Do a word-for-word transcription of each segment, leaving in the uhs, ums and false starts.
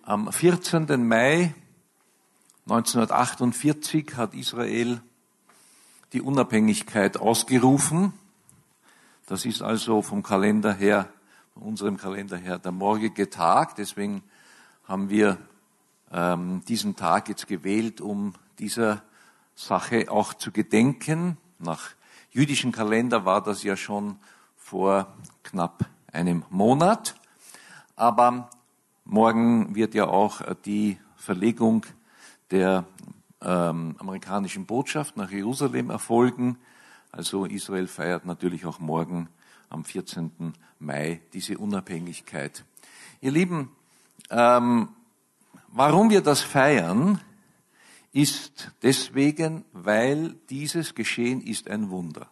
Am vierzehnten Mai neunzehnhundertachtundvierzig hat Israel die Unabhängigkeit ausgerufen. Das ist also vom Kalender her, von unserem Kalender her, der morgige Tag. Deswegen haben wir ähm, diesen Tag jetzt gewählt, um dieser Sache auch zu gedenken. Nach jüdischen Kalender war das ja schon vor knapp einem Monat. Aber morgen wird ja auch die Verlegung der ähm, amerikanischen Botschaft nach Jerusalem erfolgen. Also Israel feiert natürlich auch morgen am vierzehnten Mai diese Unabhängigkeit. Ihr Lieben, ähm, warum wir das feiern, ist deswegen, weil dieses Geschehen ist ein Wunder.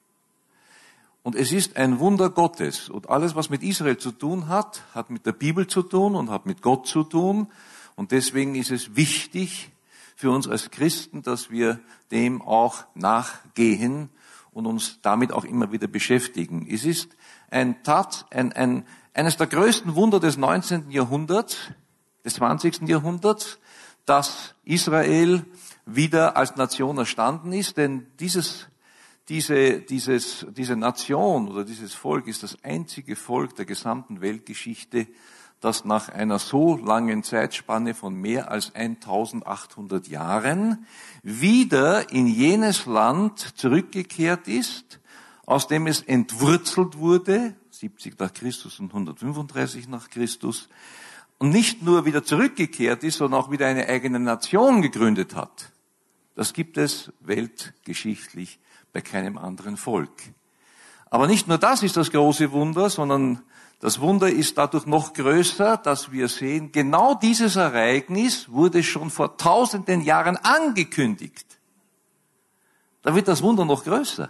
Und es ist ein Wunder Gottes. Und alles, was mit Israel zu tun hat, hat mit der Bibel zu tun und hat mit Gott zu tun. Und deswegen ist es wichtig für uns als Christen, dass wir dem auch nachgehen und uns damit auch immer wieder beschäftigen. Es ist ein Tat, ein, ein, eines der größten Wunder des neunzehnten Jahrhunderts, des zwanzigsten Jahrhunderts, dass Israel wieder als Nation erstanden ist. Denn dieses Diese, dieses, diese Nation oder dieses Volk ist das einzige Volk der gesamten Weltgeschichte, das nach einer so langen Zeitspanne von mehr als eintausendachthundert Jahren wieder in jenes Land zurückgekehrt ist, aus dem es entwurzelt wurde, siebzig nach Christus und hundertfünfunddreißig nach Christus, und nicht nur wieder zurückgekehrt ist, sondern auch wieder eine eigene Nation gegründet hat. Das gibt es weltgeschichtlich bei keinem anderen Volk. Aber nicht nur das ist das große Wunder, sondern das Wunder ist dadurch noch größer, dass wir sehen, genau dieses Ereignis wurde schon vor tausenden Jahren angekündigt. Da wird das Wunder noch größer.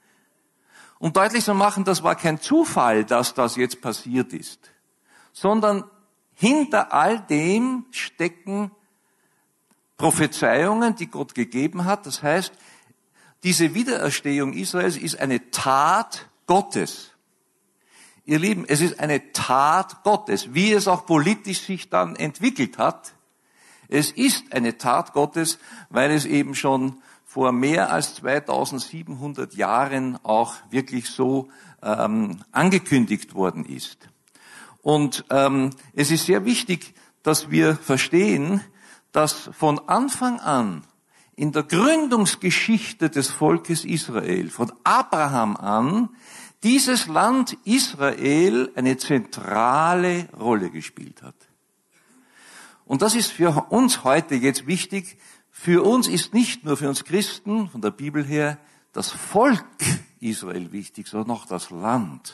Um deutlich zu machen, das war kein Zufall, dass das jetzt passiert ist, sondern hinter all dem stecken Prophezeiungen, die Gott gegeben hat. Das heißt, diese Wiedererstehung Israels ist eine Tat Gottes. Ihr Lieben, es ist eine Tat Gottes, wie es auch politisch sich dann entwickelt hat. Es ist eine Tat Gottes, weil es eben schon vor mehr als zweitausendsiebenhundert Jahren auch wirklich so ähm, angekündigt worden ist. Und ähm, es ist sehr wichtig, dass wir verstehen, dass von Anfang an in der Gründungsgeschichte des Volkes Israel, von Abraham an, dieses Land Israel eine zentrale Rolle gespielt hat. Und das ist für uns heute jetzt wichtig. Für uns ist nicht nur für uns Christen von der Bibel her das Volk Israel wichtig, sondern auch das Land.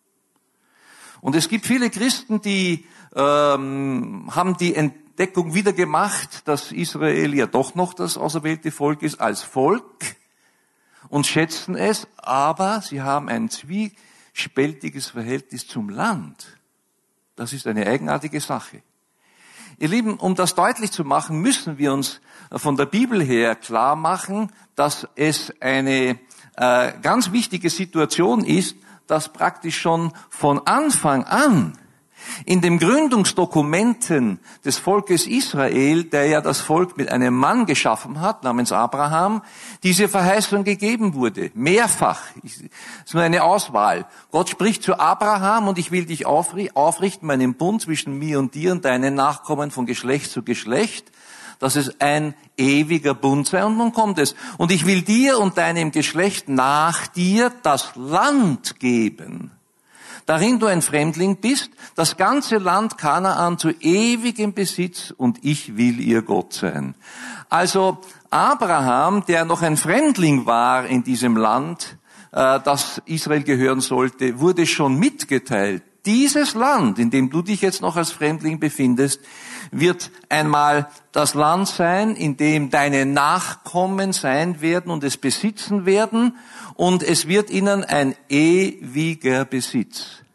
Und es gibt viele Christen, die ähm, haben die Entdeckung wieder gemacht, dass Israel ja doch noch das auserwählte Volk ist als Volk und schätzen es, aber sie haben ein zwiespältiges Verhältnis zum Land. Das ist eine eigenartige Sache. Ihr Lieben, um das deutlich zu machen, müssen wir uns von der Bibel her klar machen, dass es eine äh, ganz wichtige Situation ist, dass praktisch schon von Anfang an in den Gründungsdokumenten des Volkes Israel, der ja das Volk mit einem Mann geschaffen hat, namens Abraham, diese Verheißung gegeben wurde. Mehrfach. Das ist nur eine Auswahl. Gott spricht zu Abraham: und ich will dich aufrichten, meinen Bund zwischen mir und dir und deinen Nachkommen von Geschlecht zu Geschlecht, dass es ein ewiger Bund sei. Und nun kommt es: und ich will dir und deinem Geschlecht nach dir das Land geben, darin du ein Fremdling bist, das ganze Land Kanaan zu ewigem Besitz, und ich will ihr Gott sein. Also Abraham, der noch ein Fremdling war in diesem Land, äh, das Israel gehören sollte, wurde schon mitgeteilt: dieses Land, in dem du dich jetzt noch als Fremdling befindest, wird einmal das Land sein, in dem deine Nachkommen sein werden und es besitzen werden, und es wird ihnen ein ewiger Besitz.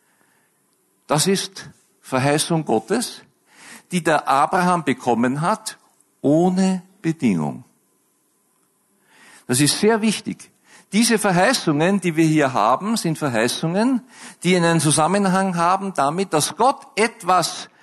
Das ist Verheißung Gottes, die der Abraham bekommen hat, ohne Bedingung. Das ist sehr wichtig. Diese Verheißungen, die wir hier haben, sind Verheißungen, die einen Zusammenhang haben damit, dass Gott etwas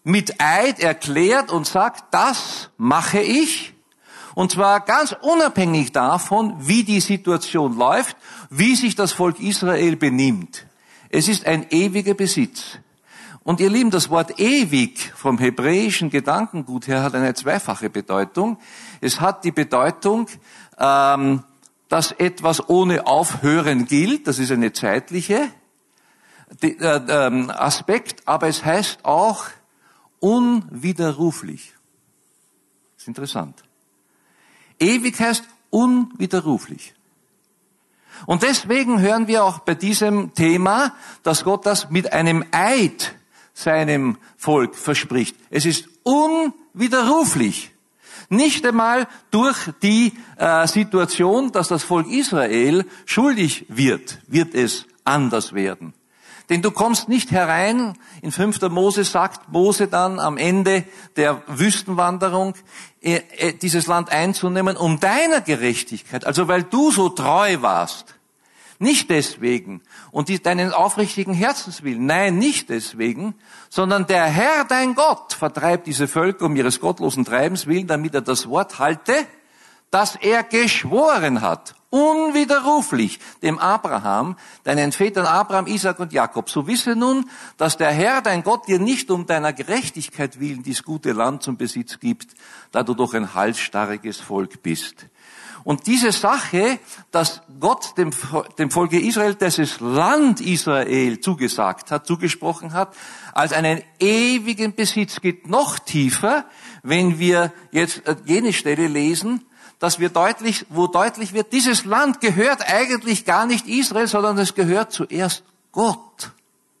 mit Eid erklärt und sagt, das mache ich. Und zwar ganz unabhängig davon, wie die Situation läuft, wie sich das Volk Israel benimmt. Es ist ein ewiger Besitz. Und ihr Lieben, das Wort ewig vom hebräischen Gedankengut her hat eine zweifache Bedeutung. Es hat die Bedeutung, ähm, dass etwas ohne Aufhören gilt. Das ist eine zeitliche die, äh, ähm, Aspekt, aber es heißt auch unwiderruflich. Das ist interessant. Ewig heißt unwiderruflich. Und deswegen hören wir auch bei diesem Thema, dass Gott das mit einem Eid seinem Volk verspricht. Es ist unwiderruflich. Nicht einmal durch die äh, Situation, dass das Volk Israel schuldig wird, wird es anders werden. Denn du kommst nicht herein, in fünfter Mose sagt Mose dann am Ende der Wüstenwanderung, äh, äh, dieses Land einzunehmen, um deiner Gerechtigkeit, also weil du so treu warst. Nicht deswegen und die, deinen aufrichtigen Herzenswillen, nein, nicht deswegen, sondern der Herr, dein Gott, vertreibt diese Völker um ihres gottlosen Treibens willen, damit er das Wort halte, das er geschworen hat, unwiderruflich, dem Abraham, deinen Vätern Abraham, Isaak und Jakob. So wisse nun, dass der Herr, dein Gott, dir nicht um deiner Gerechtigkeit willen dieses gute Land zum Besitz gibt, da du doch ein halsstarriges Volk bist. Und diese Sache, dass Gott dem, dem Volke Israel dieses Land Israel zugesagt hat, zugesprochen hat, als einen ewigen Besitz, geht noch tiefer, wenn wir jetzt jene Stelle lesen, dass wir deutlich, wo deutlich wird, dieses Land gehört eigentlich gar nicht Israel, sondern es gehört zuerst Gott.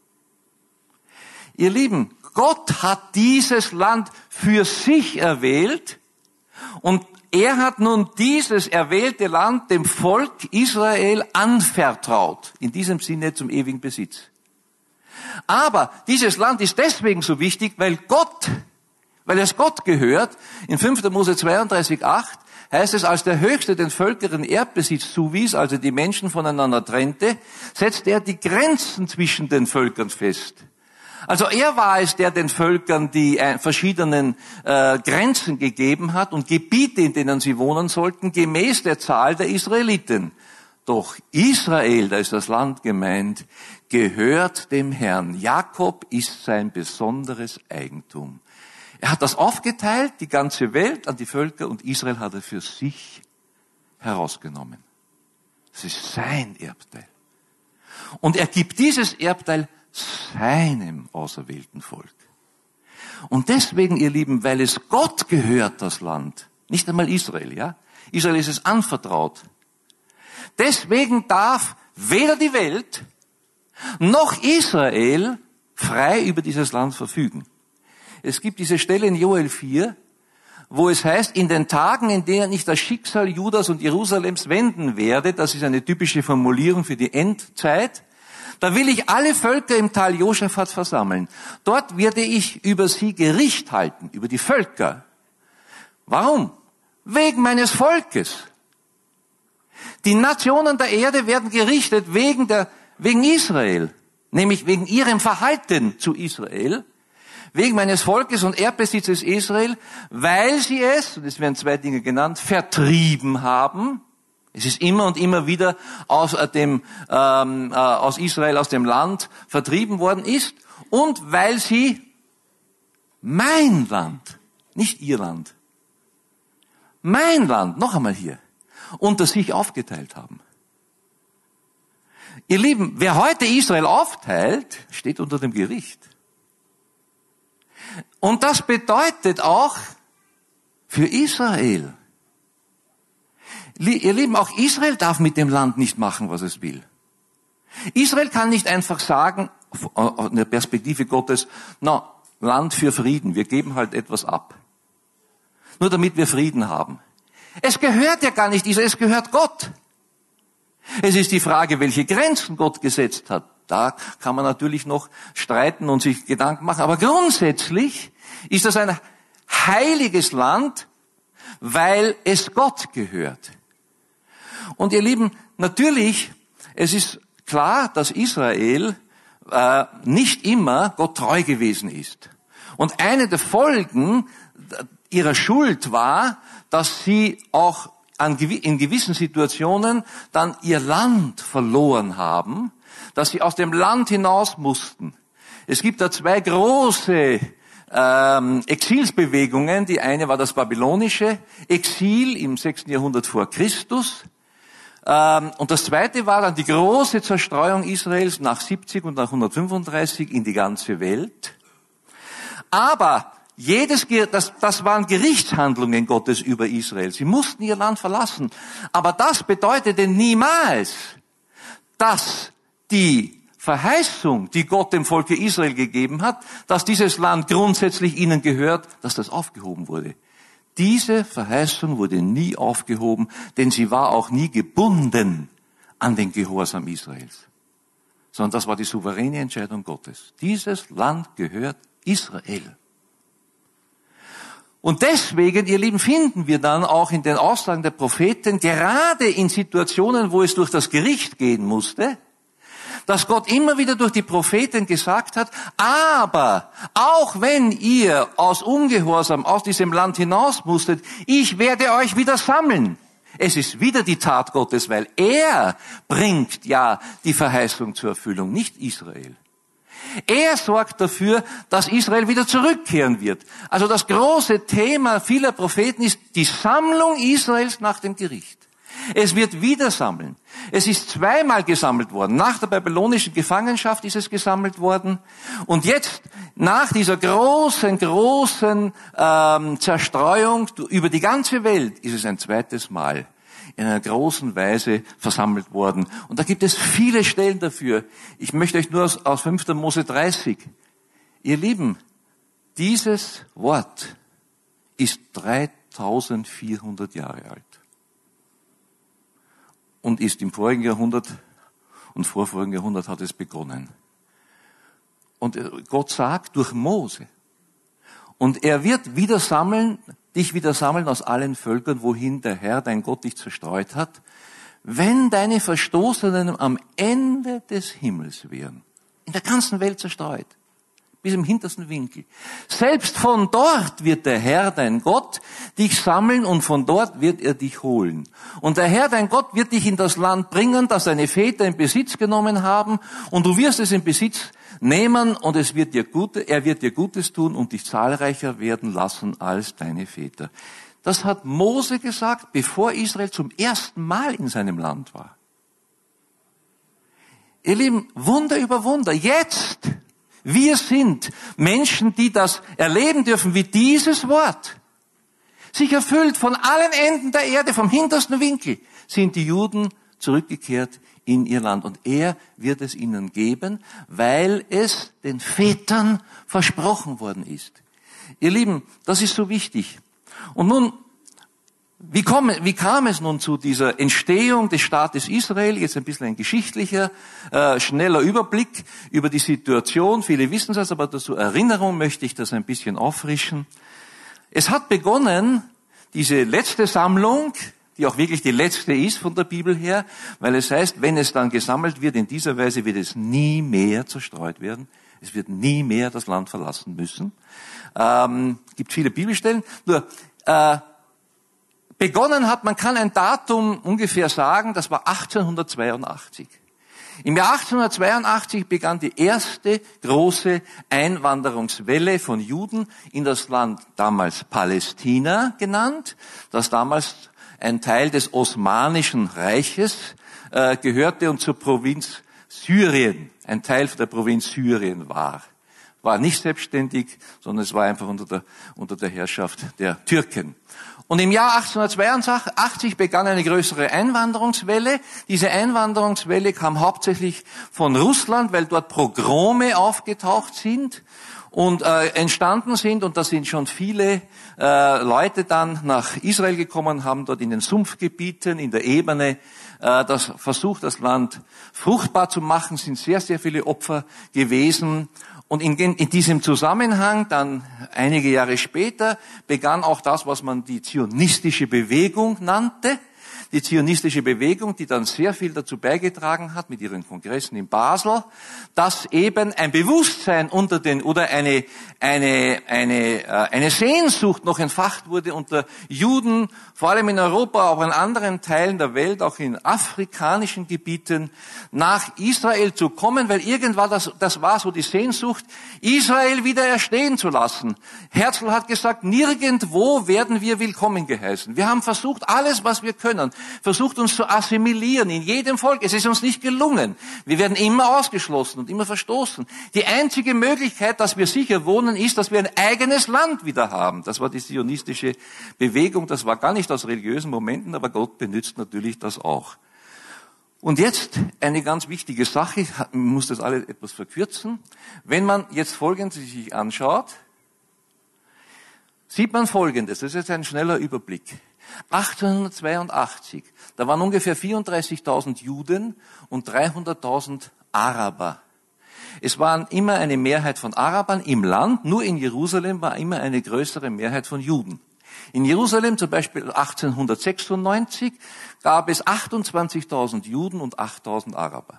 Ihr Lieben, Gott hat dieses Land für sich erwählt und er hat nun dieses erwählte Land dem Volk Israel anvertraut, in diesem Sinne zum ewigen Besitz. Aber dieses Land ist deswegen so wichtig, weil Gott, weil es Gott gehört, in fünfter Mose zweiunddreißig, acht heißt es, als der Höchste den Völkern Erbesitz zuwies, also die Menschen voneinander trennte, setzte er die Grenzen zwischen den Völkern fest. Also er war es, der den Völkern die äh, verschiedenen äh, Grenzen gegeben hat und Gebiete, in denen sie wohnen sollten, gemäß der Zahl der Israeliten. Doch Israel, da ist das Land gemeint, gehört dem Herrn. Jakob ist sein besonderes Eigentum. Er hat das aufgeteilt, die ganze Welt an die Völker, und Israel hat er für sich herausgenommen. Das ist sein Erbteil. Und er gibt dieses Erbteil seinem auserwählten Volk. Und deswegen, ihr Lieben, weil es Gott gehört, das Land, nicht einmal Israel, ja? Israel ist es anvertraut. Deswegen darf weder die Welt noch Israel frei über dieses Land verfügen. Es gibt diese Stelle in Joel vier, wo es heißt, in den Tagen, in denen ich das Schicksal Judas und Jerusalems wenden werde, das ist eine typische Formulierung für die Endzeit, da will ich alle Völker im Tal Josaphat versammeln. Dort werde ich über sie Gericht halten, über die Völker. Warum? Wegen meines Volkes. Die Nationen der Erde werden gerichtet wegen der, wegen Israel, nämlich wegen ihrem Verhalten zu Israel, wegen meines Volkes und Erbbesitzes Israel, weil sie es, und es werden zwei Dinge genannt, vertrieben haben. Es ist immer und immer wieder aus dem ähm, äh, aus Israel, aus dem Land vertrieben worden ist, und weil sie mein Land, nicht ihr Land, mein Land, noch einmal hier, unter sich aufgeteilt haben. Ihr Lieben, wer heute Israel aufteilt, steht unter dem Gericht. Und das bedeutet auch für Israel. Ihr Lieben, auch Israel darf mit dem Land nicht machen, was es will. Israel kann nicht einfach sagen, aus der Perspektive Gottes, na, Land für Frieden, wir geben halt etwas ab. Nur damit wir Frieden haben. Es gehört ja gar nicht Israel, es gehört Gott. Es ist die Frage, welche Grenzen Gott gesetzt hat. Da kann man natürlich noch streiten und sich Gedanken machen. Aber grundsätzlich ist das ein heiliges Land, weil es Gott gehört. Und ihr Lieben, natürlich, es ist klar, dass Israel äh, nicht immer Gott treu gewesen ist. Und eine der Folgen ihrer Schuld war, dass sie auch in gewissen Situationen dann ihr Land verloren haben, dass sie aus dem Land hinaus mussten. Es gibt da zwei große ähm, Exilsbewegungen. Die eine war das babylonische Exil im sechsten Jahrhundert vor Christus. Ähm, und das zweite war dann die große Zerstreuung Israels nach siebzig und nach hundertfünfunddreißig in die ganze Welt. Aber jedes, das, das waren Gerichtshandlungen Gottes über Israel. Sie mussten ihr Land verlassen. Aber das bedeutete niemals, dass die Verheißung, die Gott dem Volke Israel gegeben hat, dass dieses Land grundsätzlich ihnen gehört, dass das aufgehoben wurde. Diese Verheißung wurde nie aufgehoben, denn sie war auch nie gebunden an den Gehorsam Israels. Sondern das war die souveräne Entscheidung Gottes. Dieses Land gehört Israel. Und deswegen, ihr Lieben, finden wir dann auch in den Aussagen der Propheten, gerade in Situationen, wo es durch das Gericht gehen musste, dass Gott immer wieder durch die Propheten gesagt hat, aber auch wenn ihr aus Ungehorsam aus diesem Land hinaus musstet, ich werde euch wieder sammeln. Es ist wieder die Tat Gottes, weil er bringt ja die Verheißung zur Erfüllung, nicht Israel. Er sorgt dafür, dass Israel wieder zurückkehren wird. Also das große Thema vieler Propheten ist die Sammlung Israels nach dem Gericht. Es wird wieder sammeln. Es ist zweimal gesammelt worden. Nach der babylonischen Gefangenschaft ist es gesammelt worden. Und jetzt, nach dieser großen, großen ähm, Zerstreuung über die ganze Welt, ist es ein zweites Mal in einer großen Weise versammelt worden. Und da gibt es viele Stellen dafür. Ich möchte euch nur aus, aus fünfter Mose dreißig. Ihr Lieben, dieses Wort ist dreitausendvierhundert Jahre alt. Und ist im vorigen Jahrhundert und vorvorigen Jahrhundert hat es begonnen. Und Gott sagt durch Mose. Und er wird wieder sammeln, dich wieder sammeln aus allen Völkern, wohin der Herr, dein Gott, dich zerstreut hat, wenn deine Verstoßenen am Ende des Himmels wären, in der ganzen Welt zerstreut, bis im hintersten Winkel. Selbst von dort wird der Herr, dein Gott, dich sammeln und von dort wird er dich holen. Und der Herr, dein Gott, wird dich in das Land bringen, das deine Väter in Besitz genommen haben, und du wirst es in Besitz nehmen und es wird dir Gute, er wird dir Gutes tun und dich zahlreicher werden lassen als deine Väter. Das hat Mose gesagt, bevor Israel zum ersten Mal in seinem Land war. Ihr Lieben, Wunder über Wunder. Jetzt, wir sind Menschen, die das erleben dürfen, wie dieses Wort sich erfüllt von allen Enden der Erde, vom hintersten Winkel, sind die Juden zurückgekehrt in ihr Land. Und er wird es ihnen geben, weil es den Vätern versprochen worden ist. Ihr Lieben, das ist so wichtig. Und nun, wie, komme, wie kam es nun zu dieser Entstehung des Staates Israel? Jetzt ein bisschen ein geschichtlicher, äh, schneller Überblick über die Situation. Viele wissen es, aber zur Erinnerung möchte ich das ein bisschen auffrischen. Es hat begonnen, diese letzte Sammlung, die auch wirklich die letzte ist von der Bibel her, weil es heißt, wenn es dann gesammelt wird, in dieser Weise wird es nie mehr zerstreut werden. Es wird nie mehr das Land verlassen müssen. Ähm, gibt viele Bibelstellen. Nur, äh, begonnen hat, man kann ein Datum ungefähr sagen, das war achtzehnhundertzweiundachtzig. Im Jahr achtzehnhundertzweiundachtzig begann die erste große Einwanderungswelle von Juden in das Land, damals Palästina genannt, das damals ein Teil des Osmanischen Reiches äh, gehörte und zur Provinz Syrien, ein Teil der Provinz Syrien war. War nicht selbstständig, sondern es war einfach unter der, unter der Herrschaft der Türken. Und im Jahr achtzehnhundertzweiundachtzig begann eine größere Einwanderungswelle. Diese Einwanderungswelle kam hauptsächlich von Russland, weil dort Pogrome aufgetaucht sind und äh, entstanden sind. Und da sind schon viele äh, Leute dann nach Israel gekommen, haben dort in den Sumpfgebieten, in der Ebene, äh, das versucht, das Land fruchtbar zu machen. Es sind sehr, sehr viele Opfer gewesen. Und in, in diesem Zusammenhang, dann einige Jahre später, begann auch das, was man die zionistische Bewegung nannte. die zionistische Bewegung, die dann sehr viel dazu beigetragen hat mit ihren Kongressen in Basel, dass eben ein Bewusstsein unter den oder eine eine eine eine Sehnsucht noch entfacht wurde unter Juden, vor allem in Europa, auch in anderen Teilen der Welt, auch in afrikanischen Gebieten, nach Israel zu kommen, weil irgendwann das das war so die Sehnsucht, Israel wieder erstehen zu lassen. Herzl hat gesagt, nirgendwo werden wir willkommen geheißen. Wir haben versucht, alles, was wir können, versucht uns zu assimilieren in jedem Volk. Es ist uns nicht gelungen. Wir werden immer ausgeschlossen und immer verstoßen. Die einzige Möglichkeit, dass wir sicher wohnen, ist, dass wir ein eigenes Land wieder haben. Das war die zionistische Bewegung. Das war gar nicht aus religiösen Momenten, aber Gott benutzt natürlich das auch. Und jetzt eine ganz wichtige Sache, ich muss das alles etwas verkürzen. Wenn man jetzt Folgendes sich anschaut, sieht man Folgendes, das ist jetzt ein schneller Überblick. achtzehnhundertzweiundachtzig, da waren ungefähr vierunddreißigtausend Juden und dreihunderttausend Araber. Es waren immer eine Mehrheit von Arabern im Land, nur in Jerusalem war immer eine größere Mehrheit von Juden. In Jerusalem, zum Beispiel achtzehnhundertsechsundneunzig, gab es achtundzwanzigtausend Juden und achttausend Araber.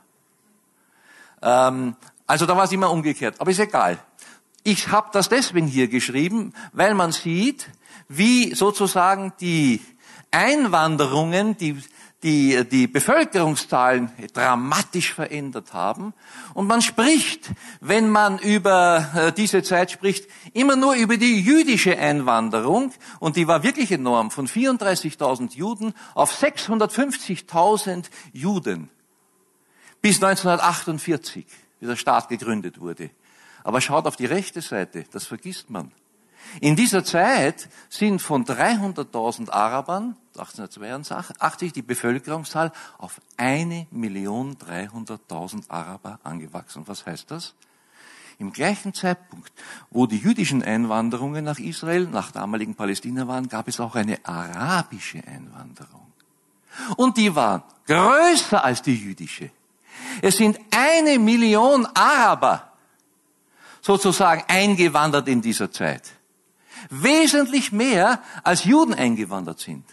Ähm, also da war es immer umgekehrt, aber ist egal. Ich habe das deswegen hier geschrieben, weil man sieht, wie sozusagen die Einwanderungen, die die die Bevölkerungszahlen dramatisch verändert haben. Und man spricht, wenn man über diese Zeit spricht, immer nur über die jüdische Einwanderung. Und die war wirklich enorm, von vierunddreißigtausend Juden auf sechshundertfünfzigtausend Juden. Bis neunzehnhundertachtundvierzig, wie der Staat gegründet wurde. Aber schaut auf die rechte Seite, das vergisst man. In dieser Zeit sind von dreihunderttausend Arabern, achtzehnhundertzweiundachtzig, die Bevölkerungszahl auf eine Million dreihunderttausend Araber angewachsen. Was heißt das? Im gleichen Zeitpunkt, wo die jüdischen Einwanderungen nach Israel, nach damaligen Palästina waren, gab es auch eine arabische Einwanderung. Und die war größer als die jüdische. Es sind eine Million Araber sozusagen eingewandert in dieser Zeit. Wesentlich mehr als Juden eingewandert sind.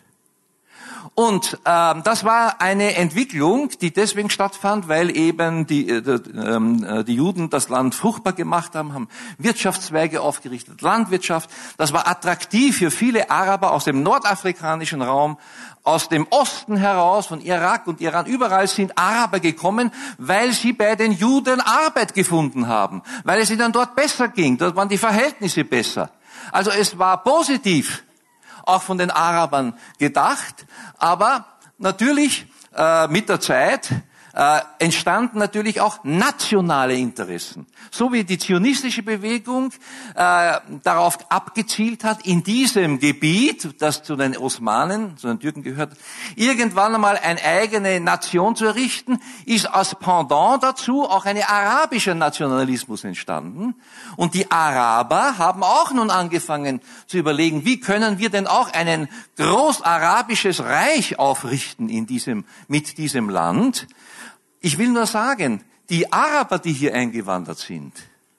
Und ähm, das war eine Entwicklung, die deswegen stattfand, weil eben die, äh, äh, die Juden das Land fruchtbar gemacht haben, haben Wirtschaftszweige aufgerichtet, Landwirtschaft. Das war attraktiv für viele Araber aus dem nordafrikanischen Raum, aus dem Osten heraus, von Irak und Iran. Überall sind Araber gekommen, weil sie bei den Juden Arbeit gefunden haben, weil es ihnen dort besser ging. Dort waren die Verhältnisse besser. Also es war positiv, auch von den Arabern gedacht, aber natürlich äh, mit der Zeit äh, entstanden natürlich auch nationale Interessen. So wie die zionistische Bewegung äh, darauf abgezielt hat, in diesem Gebiet, das zu den Osmanen, zu den Türken gehört, irgendwann einmal eine eigene Nation zu errichten, ist als Pendant dazu auch ein arabischer Nationalismus entstanden. Und die Araber haben auch nun angefangen zu überlegen, wie können wir denn auch ein großarabisches Reich aufrichten in diesem, mit diesem Land. Ich will nur sagen, die Araber, die hier eingewandert sind,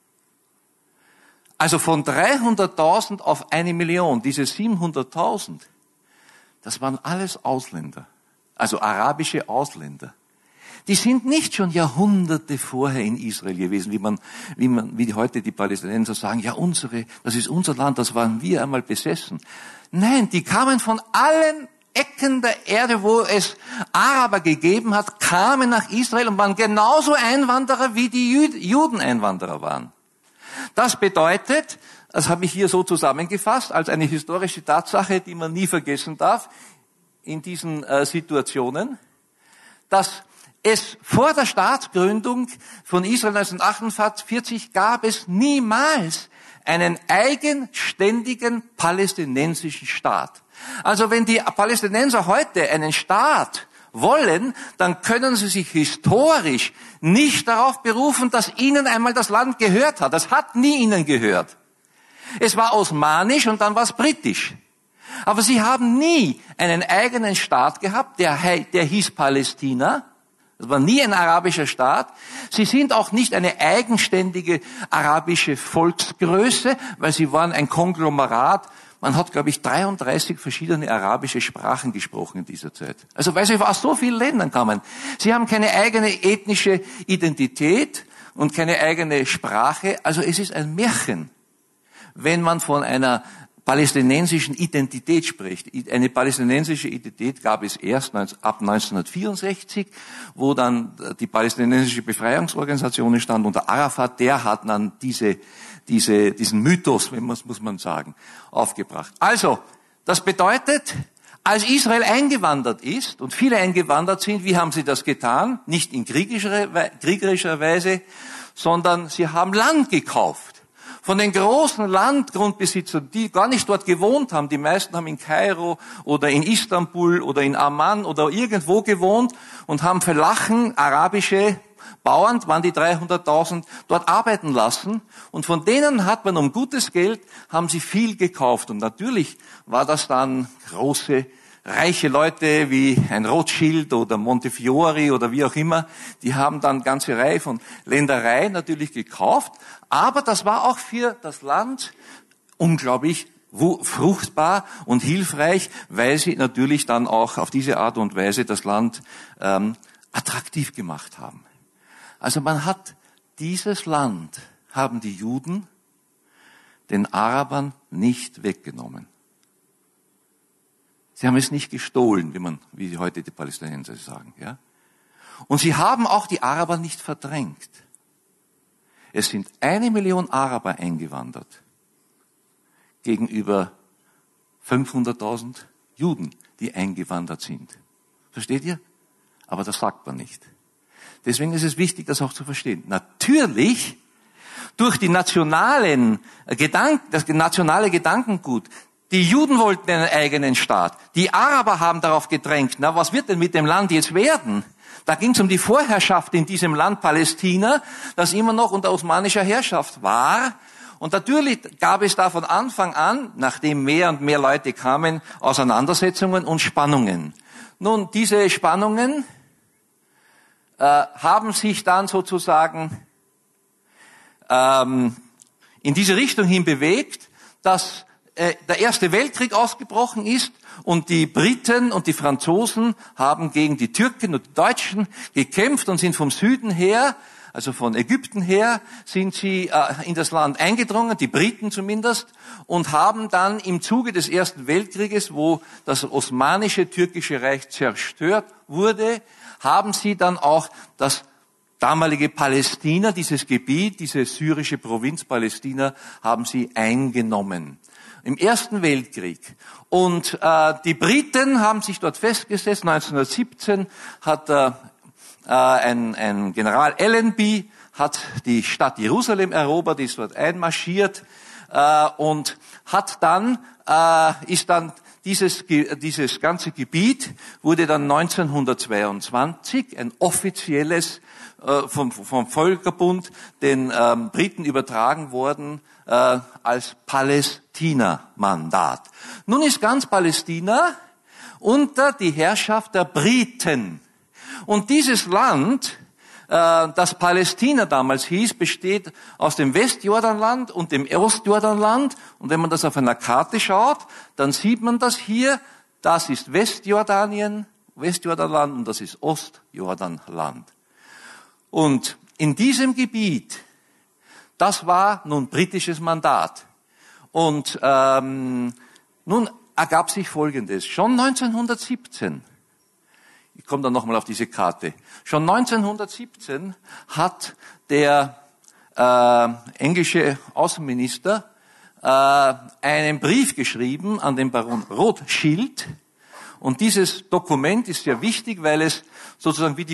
also von dreihunderttausend auf eine Million, diese siebenhunderttausend, das waren alles Ausländer, also arabische Ausländer. Die sind nicht schon Jahrhunderte vorher in Israel gewesen, wie man, wie man, wie heute die Palästinenser sagen, ja unsere, das ist unser Land, das waren wir einmal besessen. Nein, die kamen von allen Ecken der Erde, wo es Araber gegeben hat, kamen nach Israel und waren genauso Einwanderer, wie die Juden Einwanderer waren. Das bedeutet, das habe ich hier so zusammengefasst, als eine historische Tatsache, die man nie vergessen darf, in diesen äh, Situationen, dass es vor der Staatsgründung von Israel neunzehnhundertachtundvierzig gab es niemals einen eigenständigen palästinensischen Staat. Also wenn die Palästinenser heute einen Staat wollen, dann können sie sich historisch nicht darauf berufen, dass ihnen einmal das Land gehört hat. Das hat nie ihnen gehört. Es war osmanisch und dann war es britisch. Aber sie haben nie einen eigenen Staat gehabt, der, der hieß Palästina. Das war nie ein arabischer Staat. Sie sind auch nicht eine eigenständige arabische Volksgröße, weil sie waren ein Konglomerat Man hat, glaube ich, dreiunddreißig verschiedene arabische Sprachen gesprochen in dieser Zeit. Also weil sie aus so vielen Ländern kamen. Sie haben keine eigene ethnische Identität und keine eigene Sprache. Also es ist ein Märchen, wenn man von einer palästinensischen Identität spricht. Eine palästinensische Identität gab es erst ab neunzehnhundertvierundsechzig, wo dann die palästinensische Befreiungsorganisation stand unter Arafat. Der hat dann diese, diese, diesen Mythos, muss man sagen, aufgebracht. Also, das bedeutet, als Israel eingewandert ist und viele eingewandert sind, wie haben sie das getan? Nicht in kriegerischer, kriegerischer Weise, sondern sie haben Land gekauft. Von den großen Landgrundbesitzern, die gar nicht dort gewohnt haben, die meisten haben in Kairo oder in Istanbul oder in Amman oder irgendwo gewohnt und haben für Lachen arabische Bauern, waren die dreihunderttausend, dort arbeiten lassen. Und von denen hat man um gutes Geld, haben sie viel gekauft. Und natürlich war das dann große reiche Leute wie ein Rothschild oder Montefiore oder wie auch immer, die haben dann ganze Reihe von Ländereien natürlich gekauft. Aber das war auch für das Land unglaublich fruchtbar und hilfreich, weil sie natürlich dann auch auf diese Art und Weise das Land ähm, attraktiv gemacht haben. Also man hat dieses Land, haben die Juden den Arabern nicht weggenommen. Sie haben es nicht gestohlen, wie man, wie heute die Palästinenser sagen, ja. Und sie haben auch die Araber nicht verdrängt. Es sind eine Million Araber eingewandert gegenüber fünfhunderttausend Juden, die eingewandert sind. Versteht ihr? Aber das sagt man nicht. Deswegen ist es wichtig, das auch zu verstehen. Natürlich, durch die nationalen Gedanken, das nationale Gedankengut, die Juden wollten einen eigenen Staat. Die Araber haben darauf gedrängt. Na, was wird denn mit dem Land jetzt werden? Da ging es um die Vorherrschaft in diesem Land Palästina, das immer noch unter osmanischer Herrschaft war. Und natürlich gab es da von Anfang an, nachdem mehr und mehr Leute kamen, Auseinandersetzungen und Spannungen. Nun, diese Spannungen äh, haben sich dann sozusagen ähm, in diese Richtung hin bewegt, dass der Erste Weltkrieg ausgebrochen ist und die Briten und die Franzosen haben gegen die Türken und die Deutschen gekämpft und sind vom Süden her, also von Ägypten her, sind sie äh, in das Land eingedrungen, die Briten zumindest, und haben dann im Zuge des Ersten Weltkrieges, wo das osmanische türkische Reich zerstört wurde, haben sie dann auch das damalige Palästina, dieses Gebiet, diese syrische Provinz Palästina, haben sie eingenommen. Im Ersten Weltkrieg. Und äh, die Briten haben sich dort festgesetzt. neunzehnhundertsiebzehn hat äh, ein, ein General Allenby hat die Stadt Jerusalem erobert, ist dort einmarschiert äh, und hat dann äh, ist dann dieses dieses ganze Gebiet wurde dann neunzehnhundertzweiundzwanzig ein offizielles äh, vom vom Völkerbund den ähm, Briten übertragen worden äh, als Palästina-Mandat. Nun ist ganz Palästina unter die Herrschaft der Briten. Und dieses Land, äh, das Palästina damals hieß, besteht aus dem Westjordanland und dem Ostjordanland. Und wenn man das auf einer Karte schaut, dann sieht man das hier. Das ist Westjordanien, Westjordanland und das ist Ostjordanland. Und in diesem Gebiet, das war nun britisches Mandat. Und ähm, nun ergab sich Folgendes. Schon neunzehnhundertsiebzehn, ich komme dann nochmal auf diese Karte, schon neunzehnhundertsiebzehn hat der äh, englische Außenminister äh, einen Brief geschrieben an den Baron Rothschild. Und dieses Dokument ist sehr wichtig, weil es sozusagen wie die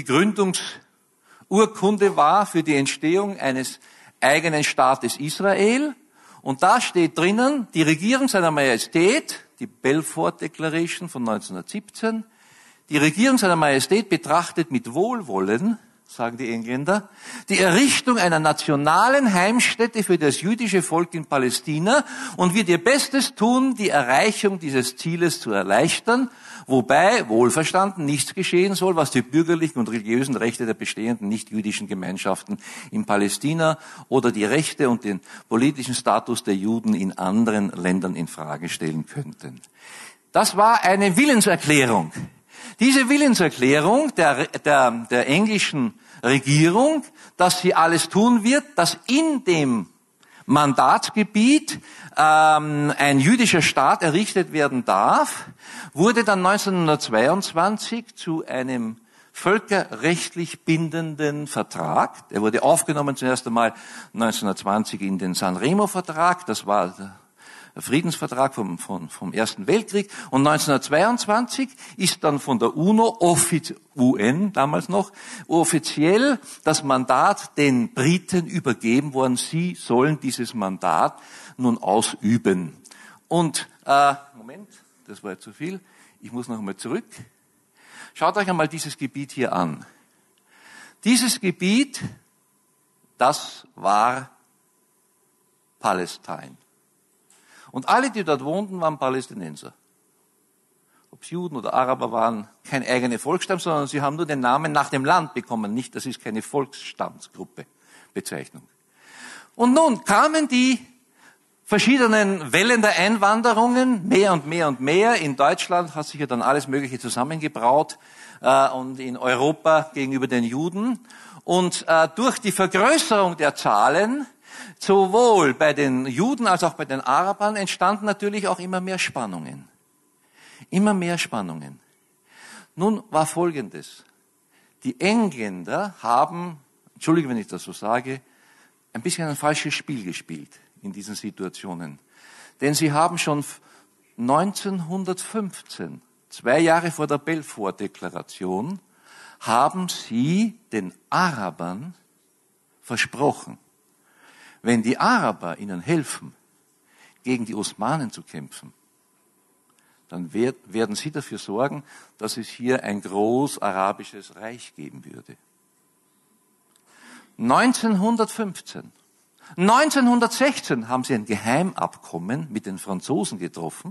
Gründungsurkunde war für die Entstehung eines eigenen Staates Israel. Und da steht drinnen, die Regierung seiner Majestät, die Balfour Declaration von neunzehnhundertsiebzehn, die Regierung seiner Majestät betrachtet mit Wohlwollen sagen die Engländer, die Errichtung einer nationalen Heimstätte für das jüdische Volk in Palästina und wird ihr Bestes tun, die Erreichung dieses Zieles zu erleichtern, wobei, wohlverstanden, nichts geschehen soll, was die bürgerlichen und religiösen Rechte der bestehenden nicht-jüdischen Gemeinschaften in Palästina oder die Rechte und den politischen Status der Juden in anderen Ländern in Frage stellen könnten. Das war eine Willenserklärung. Diese Willenserklärung der, der, der englischen Regierung, dass sie alles tun wird, dass in dem Mandatsgebiet ähm, ein jüdischer Staat errichtet werden darf, wurde dann neunzehnhundertzweiundzwanzig zu einem völkerrechtlich bindenden Vertrag. Der wurde aufgenommen zuerst einmal neunzehnhundertzwanzig in den Sanremo-Vertrag, das war der Friedensvertrag vom, vom, vom Ersten Weltkrieg. Und neunzehnhundertzweiundzwanzig ist dann von der UNO, U N damals noch, offiziell das Mandat den Briten übergeben worden. Sie sollen dieses Mandat nun ausüben. Und, äh, Moment, das war jetzt zu viel. Ich muss noch einmal zurück. Schaut euch einmal dieses Gebiet hier an. Dieses Gebiet, das war Palästina. Und alle, die dort wohnten, waren Palästinenser. Ob es Juden oder Araber waren, kein eigener Volksstamm, sondern sie haben nur den Namen nach dem Land bekommen. Nicht, das ist keine Volksstammsgruppe, Bezeichnung. Und nun kamen die verschiedenen Wellen der Einwanderungen, mehr und mehr und mehr. In Deutschland hat sich ja dann alles Mögliche zusammengebraut äh, und in Europa gegenüber den Juden. Und äh, durch die Vergrößerung der Zahlen, sowohl bei den Juden als auch bei den Arabern, entstanden natürlich auch immer mehr Spannungen. Immer mehr Spannungen. Nun war Folgendes. Die Engländer haben, entschuldige, wenn ich das so sage, ein bisschen ein falsches Spiel gespielt in diesen Situationen. Denn sie haben schon neunzehnhundertfünfzehn, zwei Jahre vor der Balfour-Deklaration, haben sie den Arabern versprochen, wenn die Araber ihnen helfen, gegen die Osmanen zu kämpfen, dann werden sie dafür sorgen, dass es hier ein groß arabisches Reich geben würde. neunzehnhundertfünfzehn. neunzehnhundertsechzehn haben sie ein Geheimabkommen mit den Franzosen getroffen,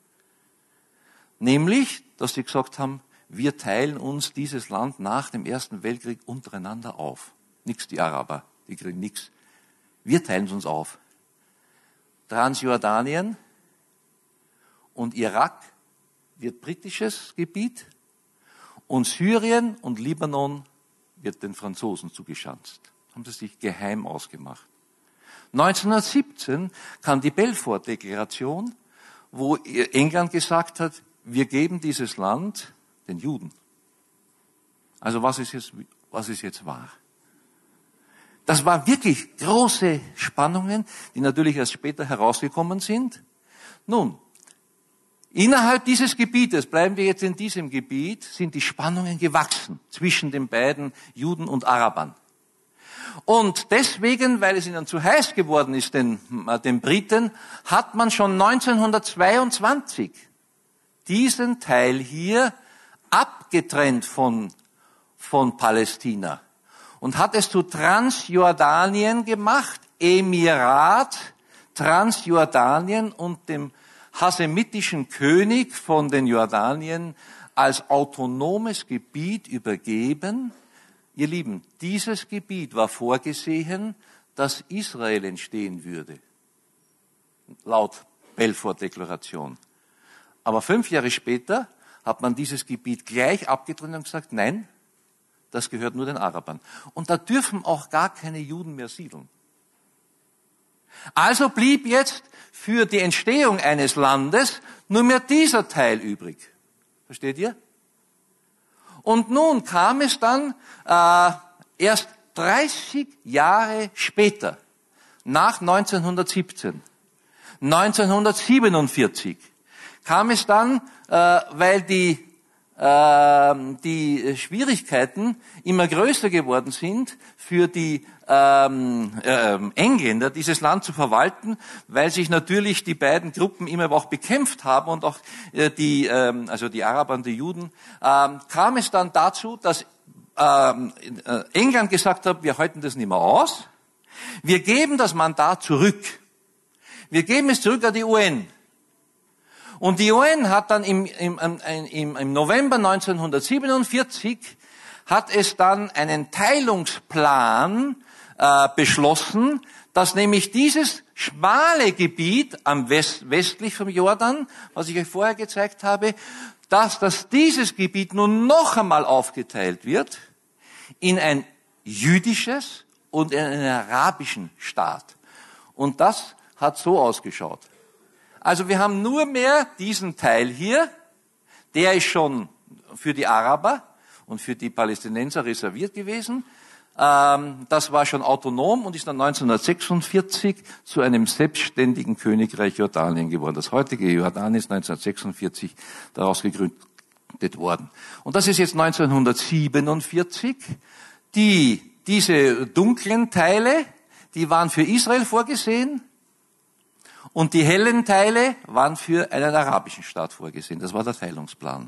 nämlich, dass sie gesagt haben, wir teilen uns dieses Land nach dem Ersten Weltkrieg untereinander auf. Nix die Araber, die kriegen nichts. Wir teilen es uns auf. Transjordanien und Irak wird britisches Gebiet und Syrien und Libanon wird den Franzosen zugeschanzt. Haben sie sich geheim ausgemacht. neunzehnhundertsiebzehn kam die Balfour-Deklaration, wo England gesagt hat, wir geben dieses Land den Juden. Also was ist jetzt, was ist jetzt wahr? Das waren wirklich große Spannungen, die natürlich erst später herausgekommen sind. Nun, innerhalb dieses Gebietes, bleiben wir jetzt in diesem Gebiet, sind die Spannungen gewachsen zwischen den beiden Juden und Arabern. Und deswegen, weil es ihnen zu heiß geworden ist, den, den Briten, hat man schon neunzehnhundertzweiundzwanzig diesen Teil hier abgetrennt von, von Palästina. Und hat es zu Transjordanien gemacht, Emirat Transjordanien und dem hasemitischen König von den Jordanien als autonomes Gebiet übergeben. Ihr Lieben, dieses Gebiet war vorgesehen, dass Israel entstehen würde, laut Balfour-Deklaration. Aber fünf Jahre später hat man dieses Gebiet gleich abgetrennt und gesagt, nein, das gehört nur den Arabern. Und da dürfen auch gar keine Juden mehr siedeln. Also blieb jetzt für die Entstehung eines Landes nur mehr dieser Teil übrig. Versteht ihr? Und nun kam es dann äh, erst dreißig Jahre später, nach neunzehnhundertsiebzehn, neunzehnhundertsiebenundvierzig, kam es dann, äh, weil die die Schwierigkeiten immer größer geworden sind für die ähm, äh, Engländer, dieses Land zu verwalten, weil sich natürlich die beiden Gruppen immer auch bekämpft haben und auch äh, die, ähm, also die Araber und die Juden, ähm, kam es dann dazu, dass ähm, England gesagt hat, wir halten das nicht mehr aus, wir geben das Mandat zurück. Wir geben es zurück an die U N. Und die U N hat dann im, im, im, im November neunzehnhundertsiebenundvierzig hat es dann einen Teilungsplan äh, beschlossen, dass nämlich dieses schmale Gebiet am West, westlich vom Jordan, was ich euch vorher gezeigt habe, dass, dass dieses Gebiet nun noch einmal aufgeteilt wird in ein jüdisches und in einen arabischen Staat. Und das hat so ausgeschaut. Also wir haben nur mehr diesen Teil hier, der ist schon für die Araber und für die Palästinenser reserviert gewesen. Ähm, das war schon autonom und ist dann neunzehnhundertsechsundvierzig zu einem selbstständigen Königreich Jordanien geworden. Das heutige Jordanien ist neunzehnhundertsechsundvierzig daraus gegründet worden. Und das ist jetzt neunzehnhundertsiebenundvierzig. Die, diese dunklen Teile, die waren für Israel vorgesehen. Und die hellen Teile waren für einen arabischen Staat vorgesehen. Das war der Teilungsplan.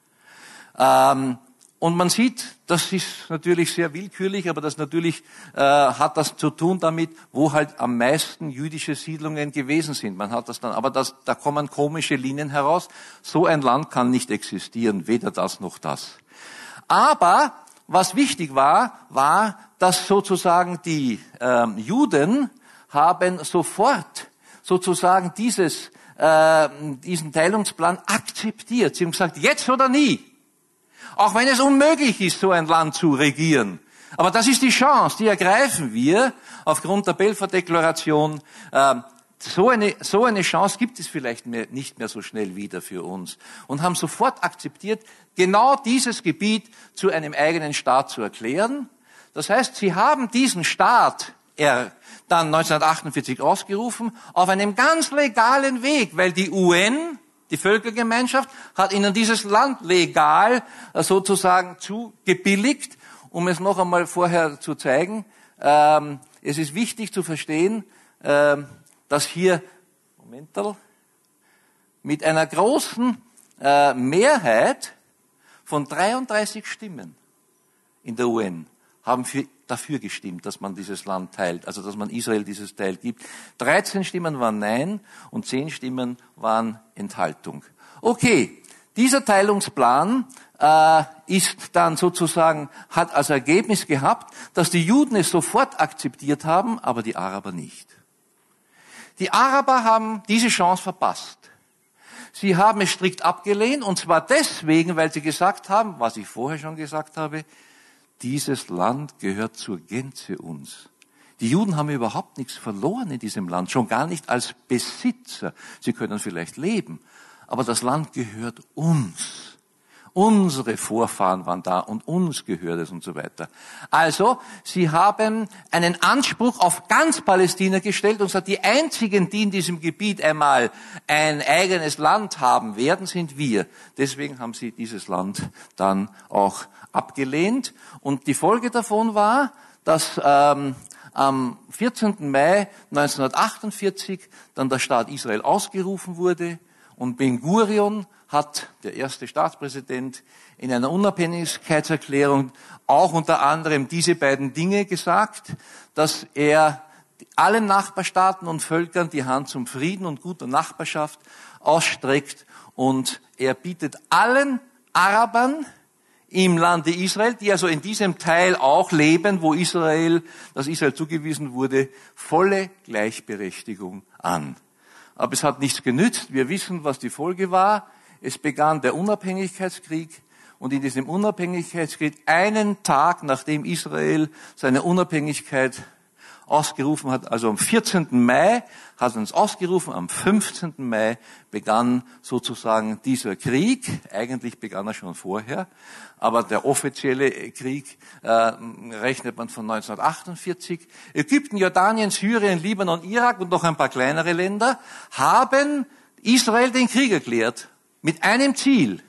Ähm, und man sieht, das ist natürlich sehr willkürlich, aber das natürlich äh, hat das zu tun damit, wo halt am meisten jüdische Siedlungen gewesen sind. Man hat das dann, aber das, da kommen komische Linien heraus. So ein Land kann nicht existieren, weder das noch das. Aber was wichtig war, war, dass sozusagen die ähm, Juden haben sofort sozusagen dieses, äh, diesen Teilungsplan akzeptiert. Sie haben gesagt, jetzt oder nie. Auch wenn es unmöglich ist, so ein Land zu regieren. Aber das ist die Chance, die ergreifen wir aufgrund der Belfer Deklaration. Äh, so eine, so eine Chance gibt es vielleicht mehr, nicht mehr so schnell wieder für uns. Und haben sofort akzeptiert, genau dieses Gebiet zu einem eigenen Staat zu erklären. Das heißt, sie haben diesen Staat er dann neunzehnhundertachtundvierzig ausgerufen, auf einem ganz legalen Weg, weil die U N, die Völkergemeinschaft, hat ihnen dieses Land legal sozusagen zugebilligt, um es noch einmal vorher zu zeigen. Ähm, es ist wichtig zu verstehen, äh, dass hier, Momental, mit einer großen äh, Mehrheit von dreiunddreißig Stimmen in der U N haben für dafür gestimmt, dass man dieses Land teilt, also dass man Israel dieses Teil gibt. dreizehn Stimmen waren Nein und zehn Stimmen waren Enthaltung. Okay, dieser Teilungsplan äh, ist dann sozusagen, hat als Ergebnis gehabt, dass die Juden es sofort akzeptiert haben, aber die Araber nicht. Die Araber haben diese Chance verpasst. Sie haben es strikt abgelehnt, und zwar deswegen, weil sie gesagt haben, was ich vorher schon gesagt habe, dieses Land gehört zur Gänze uns. Die Juden haben überhaupt nichts verloren in diesem Land, schon gar nicht als Besitzer. Sie können vielleicht leben, aber das Land gehört uns. Unsere Vorfahren waren da und uns gehört es und so weiter. Also, sie haben einen Anspruch auf ganz Palästina gestellt und gesagt, die einzigen, die in diesem Gebiet einmal ein eigenes Land haben werden, sind wir. Deswegen haben sie dieses Land dann auch abgelehnt. Und die Folge davon war, dass ähm, am vierzehnten Mai neunzehnhundertachtundvierzig dann der Staat Israel ausgerufen wurde und Ben Gurion hat, der erste Staatspräsident, in einer Unabhängigkeitserklärung auch unter anderem diese beiden Dinge gesagt, dass er allen Nachbarstaaten und Völkern die Hand zum Frieden und guter Nachbarschaft ausstreckt, und er bietet allen Arabern im Lande Israel, die also in diesem Teil auch leben, wo Israel, das Israel zugewiesen wurde, volle Gleichberechtigung an. Aber es hat nichts genützt. Wir wissen, was die Folge war. Es begann der Unabhängigkeitskrieg, und in diesem Unabhängigkeitskrieg, einen Tag nachdem Israel seine Unabhängigkeit ausgerufen hat, also am vierzehnten Mai hat er uns ausgerufen, am fünfzehnten Mai begann sozusagen dieser Krieg. Eigentlich begann er schon vorher, aber der offizielle Krieg äh, rechnet man von neunzehnhundertachtundvierzig. Ägypten, Jordanien, Syrien, Libanon, Irak und noch ein paar kleinere Länder haben Israel den Krieg erklärt. Mit einem Ziel,